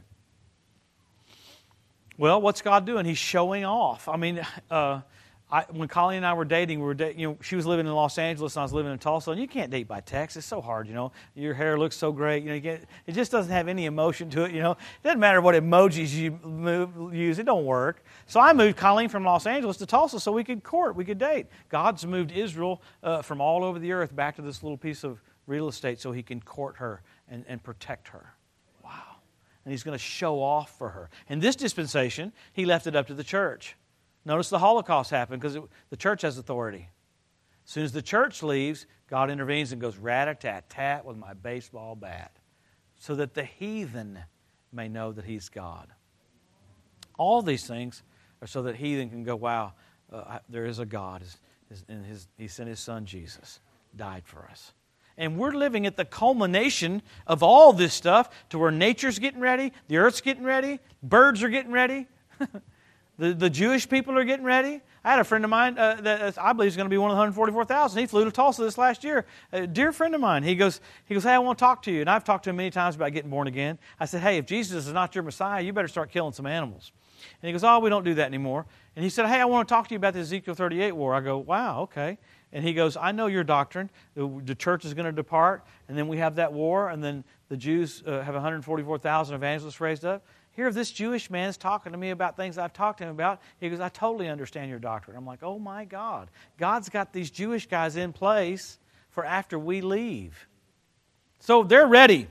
Well, what's God doing? He's showing off. I mean, uh, I, when Colleen and I were dating, we were da- you know, she was living in Los Angeles and I was living in Tulsa, and you can't date by text. It's so hard, you know. Your hair looks so great, you know. You get, it just doesn't have any emotion to it, you know. It doesn't matter what emojis you move, use; it don't work. So I moved Colleen from Los Angeles to Tulsa so we could court, we could date. God's moved Israel uh, from all over the earth back to this little piece of real estate so He can court her and, and protect her. Wow! And He's going to show off for her. In this dispensation, He left it up to the church. Notice the Holocaust happened because the church has authority. As soon as the church leaves, God intervenes and goes rat-a-tat-tat with my baseball bat so that the heathen may know that He's God. All these things are so that heathen can go, wow, uh, there is a God, and his, He sent His Son Jesus, died for us. And we're living at the culmination of all this stuff to where nature's getting ready, the earth's getting ready, birds are getting ready. The, the Jewish people are getting ready. I had a friend of mine uh, that I believe is going to be one of the one hundred forty-four thousand. He flew to Tulsa this last year. A dear friend of mine. He goes, he goes, hey, I want to talk to you. And I've talked to him many times about getting born again. I said, hey, if Jesus is not your Messiah, you better start killing some animals. And he goes, oh, we don't do that anymore. And he said, hey, I want to talk to you about the Ezekiel thirty-eight war. I go, wow, okay. And he goes, I know your doctrine. The, the church is going to depart, and then we have that war, and then the Jews uh, have one hundred forty-four thousand evangelists raised up. Here, this Jewish man's talking to me about things I've talked to him about. He goes, I totally understand your doctrine. I'm like, oh my God. God's got these Jewish guys in place for after we leave. So they're ready.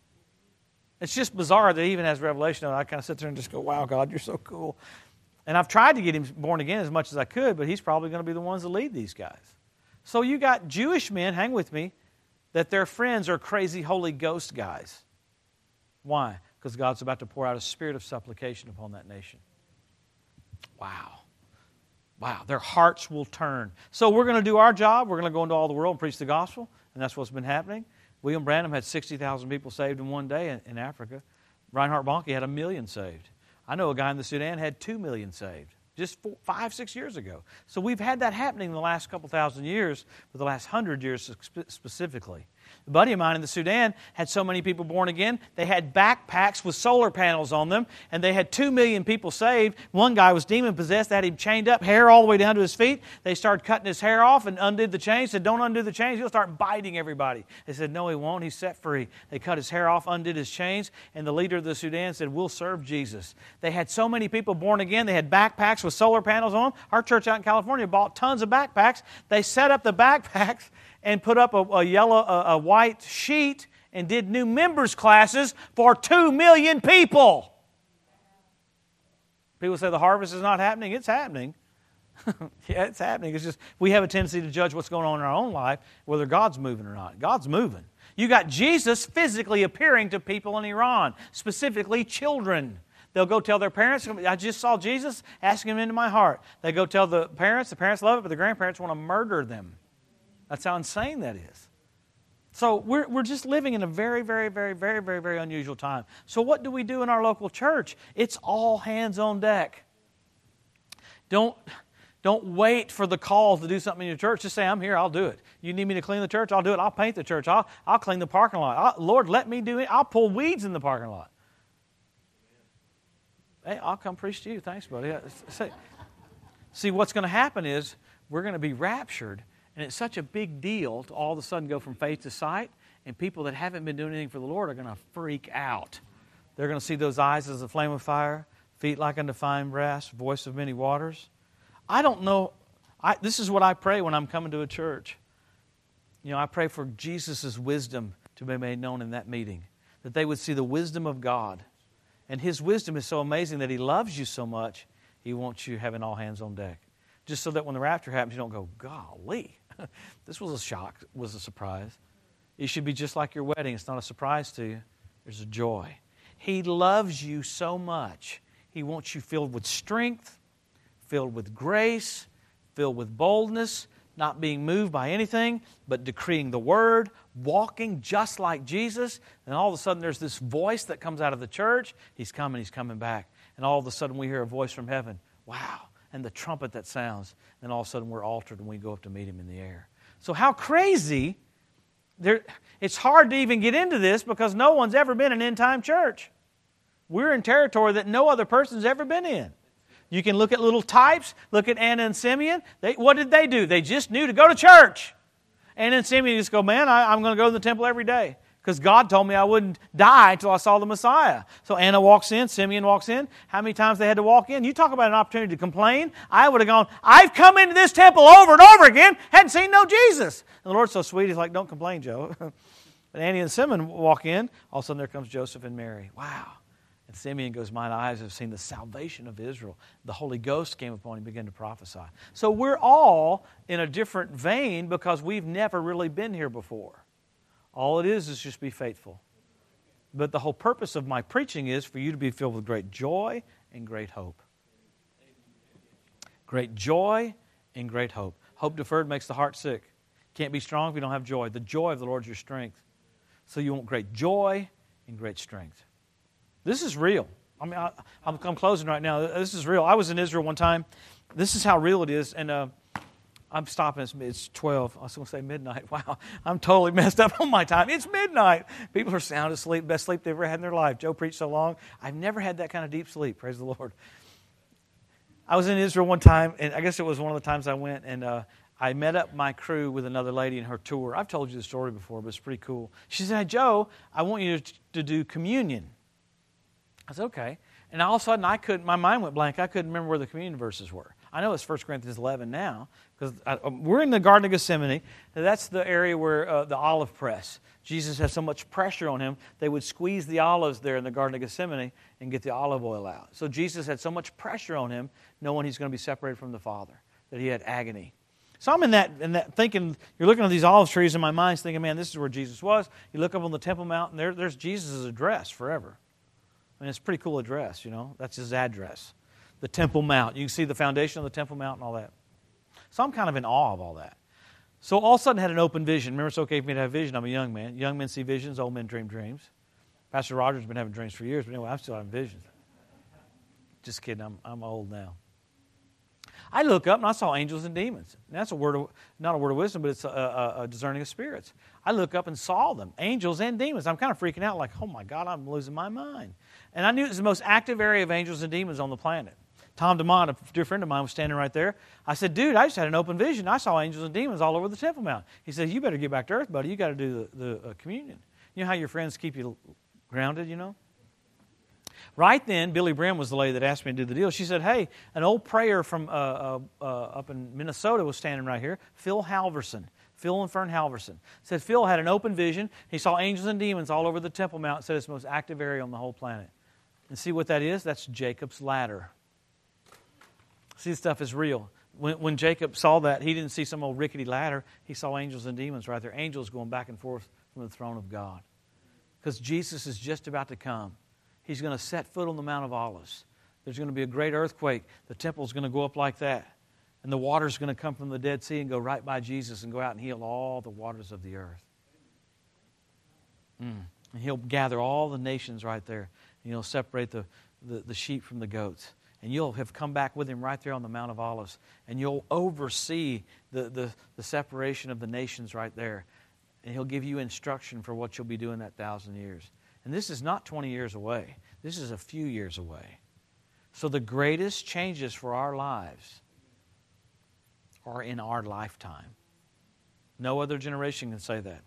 It's just bizarre that he even has revelation. I kind of sit there and just go, wow, God, you're so cool. And I've tried to get him born again as much as I could, but he's probably going to be the ones that lead these guys. So you got Jewish men, hang with me, that their friends are crazy Holy Ghost guys. Why? Because God's about to pour out a spirit of supplication upon that nation. Wow. Wow. Wow, their hearts will turn. So we're going to do our job. We're going to go into all the world and preach the gospel, and that's what's been happening. William Branham had sixty thousand people saved in one day in, in Africa. Reinhard Bonnke had a million saved. I know a guy in the Sudan had two million saved just four, five, six years ago. So we've had that happening in the last couple thousand years, but the last hundred years specifically. A buddy of mine in the Sudan had so many people born again, they had backpacks with solar panels on them, and they had two million people saved. One guy was demon-possessed, they had him chained up, hair all the way down to his feet. They started cutting his hair off and undid the chains. Said, don't undo the chains, he'll start biting everybody. They said, no, he won't, he's set free. They cut his hair off, undid his chains, and the leader of the Sudan said, we'll serve Jesus. They had so many people born again, they had backpacks with solar panels on them. Our church out in California bought tons of backpacks. They set up the backpacks and put up a, a yellow, a, a white sheet and did new members classes for two million people. People say the harvest is not happening. It's happening. Yeah, it's happening. It's just we have a tendency to judge what's going on in our own life, whether God's moving or not. God's moving. You got Jesus physically appearing to people in Iran, specifically children. They'll go tell their parents, I just saw Jesus, asking him into my heart. They go tell the parents, the parents love it, but the grandparents want to murder them. That's how insane that is. So we're we're just living in a very, very, very, very, very, very unusual time. So what do we do in our local church? It's all hands on deck. Don't, don't wait for the call to do something in your church. Just say, I'm here, I'll do it. You need me to clean the church? I'll do it. I'll paint the church. I'll, I'll clean the parking lot. I'll, Lord, let me do it. I'll pull weeds in the parking lot. Hey, I'll come preach to you. Thanks, buddy. See, what's going to happen is we're going to be raptured, and it's such a big deal to all of a sudden go from faith to sight, and people that haven't been doing anything for the Lord are going to freak out. They're going to see those eyes as a flame of fire, feet like undefined brass, voice of many waters. I don't know. I, this is what I pray when I'm coming to a church. You know, I pray for Jesus' wisdom to be made known in that meeting, that they would see the wisdom of God. And His wisdom is so amazing that He loves you so much, He wants you having all hands on deck. Just so that when the rapture happens, you don't go, golly, this was a shock, was a surprise. It should be just like your wedding. It's not a surprise to you. There's a joy. He loves you so much. He wants you filled with strength, filled with grace, filled with boldness, not being moved by anything, but decreeing the Word, walking just like Jesus. And all of a sudden there's this voice that comes out of the church. He's coming, He's coming back. And all of a sudden we hear a voice from heaven. Wow. And the trumpet that sounds. And all of a sudden we're altered and we go up to meet Him in the air. So how crazy. There, it's hard to even get into this because no one's ever been in an end-time church. We're in territory that no other person's ever been in. You can look at little types, look at Anna and Simeon. They, what did they do? They just knew to go to church. Anna and Simeon just go, man, I, I'm going to go to the temple every day because God told me I wouldn't die until I saw the Messiah. So Anna walks in, Simeon walks in. How many times they had to walk in? You talk about an opportunity to complain. I would have gone, I've come into this temple over and over again, hadn't seen no Jesus. And the Lord's so sweet, He's like, don't complain, Joe. But Annie and Simeon walk in. All of a sudden there comes Joseph and Mary. Wow. And Simeon goes, mine eyes have seen the salvation of Israel. The Holy Ghost came upon him and began to prophesy. So we're all in a different vein because we've never really been here before. All it is is just be faithful. But the whole purpose of my preaching is for you to be filled with great joy and great hope. Great joy and great hope. Hope deferred makes the heart sick. Can't be strong if you don't have joy. The joy of the Lord is your strength. So you want great joy and great strength. This is real. I mean, I, I'm, I'm closing right now. This is real. I was in Israel one time. This is how real it is. And uh, I'm stopping. It's, it's twelve. I was going to say midnight. Wow. I'm totally messed up on my time. It's midnight. People are sound asleep. Best sleep they've ever had in their life. Joe preached so long. I've never had that kind of deep sleep. Praise the Lord. I was in Israel one time, and I guess it was one of the times I went, and uh, I met up my crew with another lady in her tour. I've told you the story before, but it's pretty cool. She said, hey, Joe, I want you to, to do communion. I said, okay. And all of a sudden, I couldn't, my mind went blank. I couldn't remember where the communion verses were. I know it's First Corinthians eleven now, because we're in the Garden of Gethsemane. That's the area where uh, the olive press. Jesus had so much pressure on Him, they would squeeze the olives there in the Garden of Gethsemane and get the olive oil out. So Jesus had so much pressure on Him, knowing He's going to be separated from the Father, that He had agony. So I'm in that, in that thinking, you're looking at these olive trees in my mind, thinking, man, this is where Jesus was. You look up on the Temple Mount, and there, there's Jesus' address forever. I mean, it's a pretty cool address, you know. That's His address. the Temple Mount. You can see the foundation of the Temple Mount and all that. So I'm kind of in awe of all that. So all of a sudden I had an open vision. Remember, it's okay for me to have vision. I'm a young man. Young men see visions, old men dream dreams. Pastor Roger's has been having dreams for years, but anyway, I'm still having visions. Just kidding, I'm, I'm old now. I look up and I saw angels and demons. And that's a word of, not a word of wisdom, but it's a, a, a discerning of spirits. I look up and saw them, angels and demons. I'm kind of freaking out like, oh my God, I'm losing my mind. And I knew it was the most active area of angels and demons on the planet. Tom DeMont, a dear friend of mine, was standing right there. I said, dude, I just had an open vision. I saw angels and demons all over the Temple Mount. He said, you better get back to earth, buddy. You got to do the, the uh, communion. You know how your friends keep you grounded, you know? Right then, Billy Brim was the lady that asked me to do the deal. She said, hey, an old prayer from uh, uh, uh, up in Minnesota was standing right here, Phil Halverson. Phil and Fern Halverson. Said Phil had an open vision. He saw angels and demons all over the Temple Mount. Said it's the most active area on the whole planet. And see what that is? That's Jacob's ladder. See, this stuff is real. When, when Jacob saw that, he didn't see some old rickety ladder. He saw angels and demons right there. Angels going back and forth from the throne of God. Because Jesus is just about to come. He's going to set foot on the Mount of Olives. There's going to be a great earthquake. The temple's going to go up like that. And the water's going to come from the Dead Sea and go right by Jesus and go out and heal all the waters of the earth. Mm. And He'll gather all the nations right there. And He'll separate the, the, the sheep from the goats. And you'll have come back with Him right there on the Mount of Olives. And you'll oversee the, the, the separation of the nations right there. And He'll give you instruction for what you'll be doing that thousand years. And this is not twenty years away. This is a few years away. So the greatest changes for our lives are in our lifetime. No other generation can say that.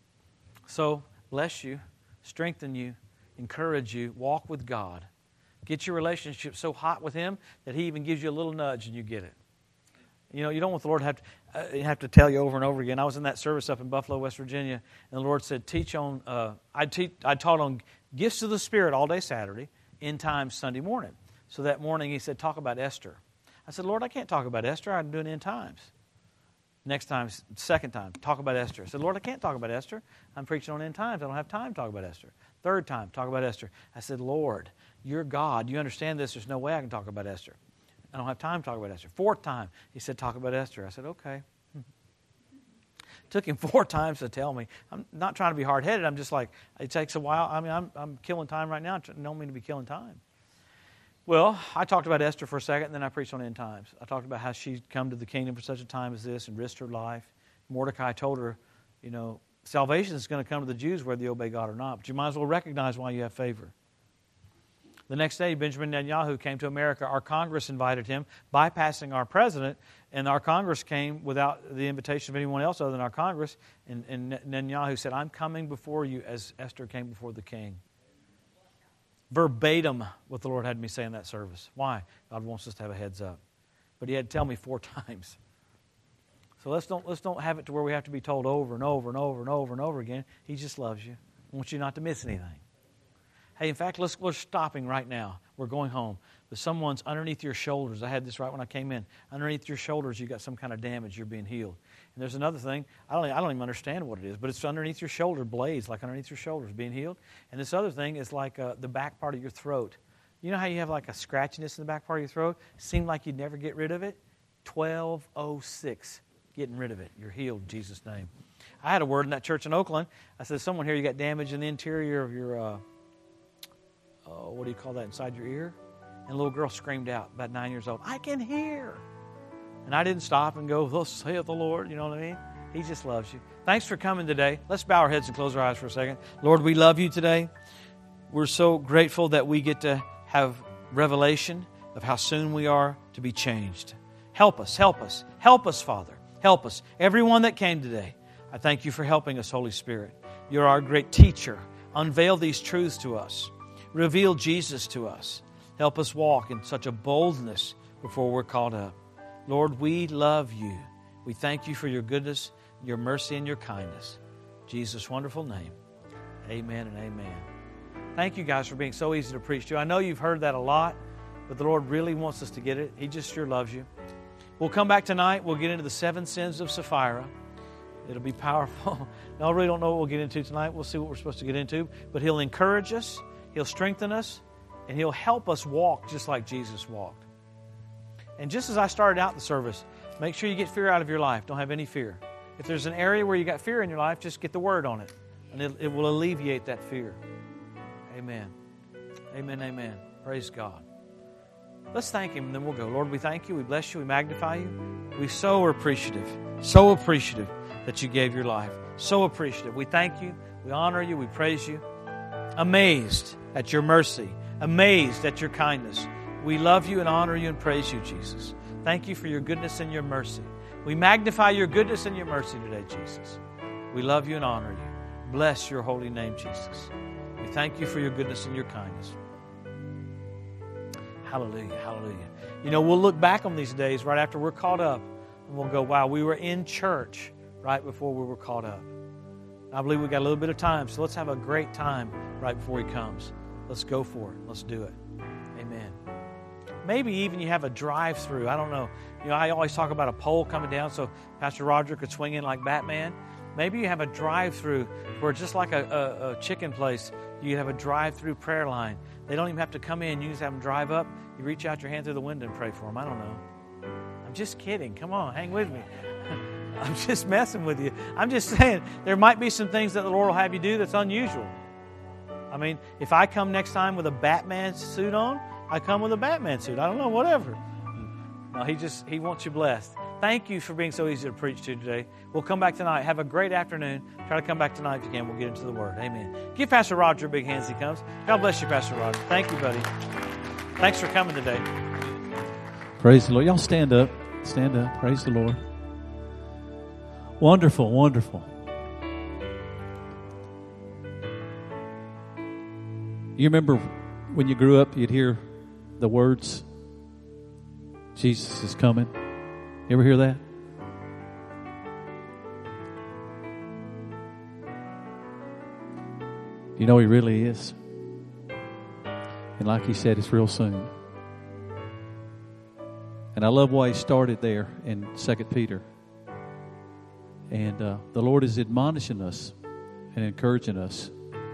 So bless you, strengthen you, encourage you, walk with God. Get your relationship so hot with Him that He even gives you a little nudge and you get it. You know, you don't want the Lord to have to, uh, have to tell you over and over again. I was in that service up in Buffalo, West Virginia, and the Lord said, teach on, uh, I, te- I taught on gifts of the Spirit all day Saturday, end time Sunday morning. So that morning He said, talk about Esther. I said, Lord, I can't talk about Esther. I'm doing end times. Next time, second time, talk about Esther. I said, Lord, I can't talk about Esther. I'm preaching on end times. I don't have time to talk about Esther. Third time, talk about Esther. I said, Lord, you're God. You understand this. There's no way I can talk about Esther. I don't have time to talk about Esther. Fourth time, He said, talk about Esther. I said, okay. Took Him four times to tell me. I'm not trying to be hard-headed. I'm just like, it takes a while. I mean, I'm, I'm killing time right now. I don't mean to be killing time. Well, I talked about Esther for a second, and then I preached on end times. I talked about how she'd come to the kingdom for such a time as this and risked her life. Mordecai told her, you know, salvation is going to come to the Jews whether you obey God or not, but you might as well recognize why you have favor. The next day, Benjamin Netanyahu came to America. Our Congress invited him, bypassing our president, and our Congress came without the invitation of anyone else other than our Congress. And, and Netanyahu said, I'm coming before you as Esther came before the king. Verbatim what the Lord had me say in that service. Why? God wants us to have a heads up. But He had to tell me four times. So let's don't, let's don't have it to where we have to be told over and over and over and over and over again. He just loves you. Wants you not to miss anything. Hey, in fact, let's, we're stopping right now. We're going home. But someone's underneath your shoulders. I had this right when I came in. Underneath your shoulders, you got some kind of damage. You're being healed. And there's another thing. I don't, I don't even understand what it is, but it's underneath your shoulder blades, like underneath your shoulders, being healed. And this other thing is like uh, the back part of your throat. You know how you have like a scratchiness in the back part of your throat? Seemed like you'd never get rid of it? twelve oh six. Getting rid of it. You're healed in Jesus' name. I had a word in that church in Oakland. I said, someone here, you got damage in the interior of your... Uh, Oh, what do you call that, inside your ear? And a little girl screamed out, about nine years old, I can hear. And I didn't stop and go, thus saith the Lord, you know what I mean? He just loves you. Thanks for coming today. Let's bow our heads and close our eyes for a second. Lord, we love you today. We're so grateful that we get to have revelation of how soon we are to be changed. Help us, help us, help us, Father. Help us. Everyone that came today, I thank you for helping us, Holy Spirit. You're our great teacher. Unveil these truths to us. Reveal Jesus to us. Help us walk in such a boldness before we're called up. Lord, we love you. We thank you for your goodness, your mercy, and your kindness. In Jesus' wonderful name, amen and amen. Thank you guys for being so easy to preach to. I know you've heard that a lot, but the Lord really wants us to get it. He just sure loves you. We'll come back tonight. We'll get into the seven sins of Sapphira. It'll be powerful. No, I really don't know what we'll get into tonight. We'll see what we're supposed to get into. But He'll encourage us. He'll strengthen us, and He'll help us walk just like Jesus walked. And just as I started out the service, make sure you get fear out of your life. Don't have any fear. If there's an area where you got fear in your life, just get the word on it. And it, it will alleviate that fear. Amen. Amen, amen. Praise God. Let's thank Him and then we'll go. Lord, we thank You. We bless You. We magnify You. We so are appreciative. So appreciative that You gave Your life. So appreciative. We thank You. We honor You. We praise You. Amazed at Your mercy. Amazed at Your kindness. We love You and honor You and praise You, Jesus. Thank You for Your goodness and Your mercy. We magnify Your goodness and Your mercy today, Jesus. We love You and honor You. Bless Your holy name, Jesus. We thank You for Your goodness and Your kindness. Hallelujah, hallelujah. You know, we'll look back on these days right after we're caught up, and we'll go, wow, we were in church right before we were caught up. I believe we've got a little bit of time, so let's have a great time right before He comes. Let's go for it. Let's do it. Amen. Maybe even you have a drive-through. I don't know. You know, I always talk about a pole coming down so Pastor Roger could swing in like Batman. Maybe you have a drive-through where just like a, a, a chicken place, you have a drive-through prayer line. They don't even have to come in. You just have them drive up. You reach out your hand through the window and pray for them. I don't know. I'm just kidding. Come on, hang with me. I'm just messing with you. I'm just saying there might be some things that the Lord will have you do that's unusual. I mean, if I come next time with a Batman suit on, I come with a Batman suit. I don't know, whatever. No, he just, he wants you blessed. Thank you for being so easy to preach to today. We'll come back tonight. Have a great afternoon. Try to come back tonight if you can. We'll get into the Word. Amen. Give Pastor Roger a big hand as he comes. God bless you, Pastor Roger. Thank you, buddy. Thanks for coming today. Praise the Lord. Y'all stand up. Stand up. Praise the Lord. Wonderful, wonderful. You remember when you grew up, you'd hear the words, Jesus is coming. You ever hear that? You know He really is. And like He said, it's real soon. And I love why He started there in Second Peter. And uh, the Lord is admonishing us and encouraging us.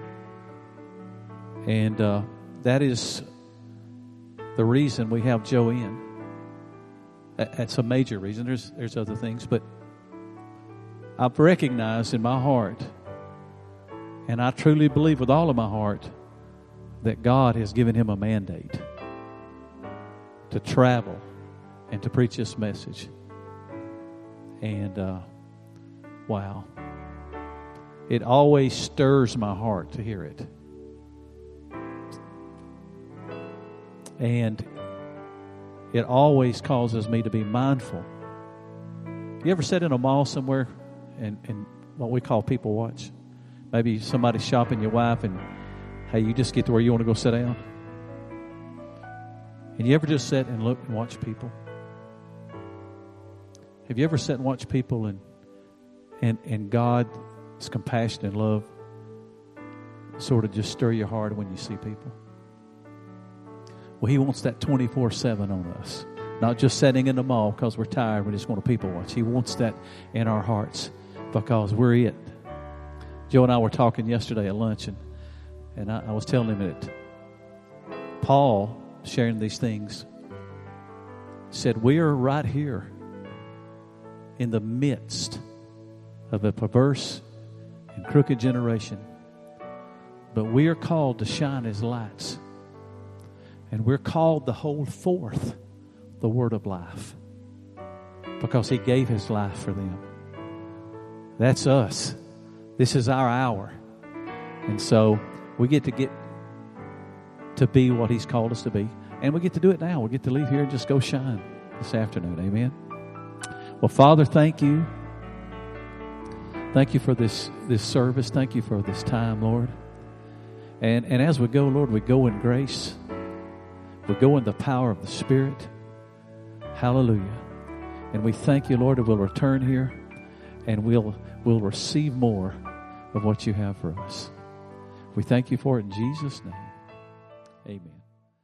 And uh, that is the reason we have Joe in. That's a major reason. There's there's other things, but I've recognized in my heart, and I truly believe with all of my heart, that God has given him a mandate to travel and to preach this message. And uh, wow, it always stirs my heart to hear it. And it always causes me to be mindful. You ever sit in a mall somewhere and, and what we call people watch? Maybe somebody's shopping your wife and, hey, you just get to where you want to go sit down. And you ever just sit and look and watch people? Have you ever sat and watched people and and, and God's compassion and love sort of just stir your heart when you see people? Well, He wants that twenty-four seven on us. Not just sitting in the mall because we're tired. We're just going to people watch. He wants that in our hearts because we're it. Joe and I were talking yesterday at lunch, and, and I, I was telling him that Paul, sharing these things, said we are right here in the midst of a perverse and crooked generation. But we are called to shine as lights. And we're called to hold forth the word of life because He gave His life for them. That's us. This is our hour. And so we get to get to be what He's called us to be. And we get to do it now. We get to leave here and just go shine this afternoon. Amen. Well, Father, thank You. Thank You for this, this service. Thank You for this time, Lord. And, and as we go, Lord, we go in grace. We go in the power of the Spirit. Hallelujah. And we thank You, Lord, that we'll return here and we'll we'll receive more of what You have for us. We thank You for it in Jesus' name. Amen.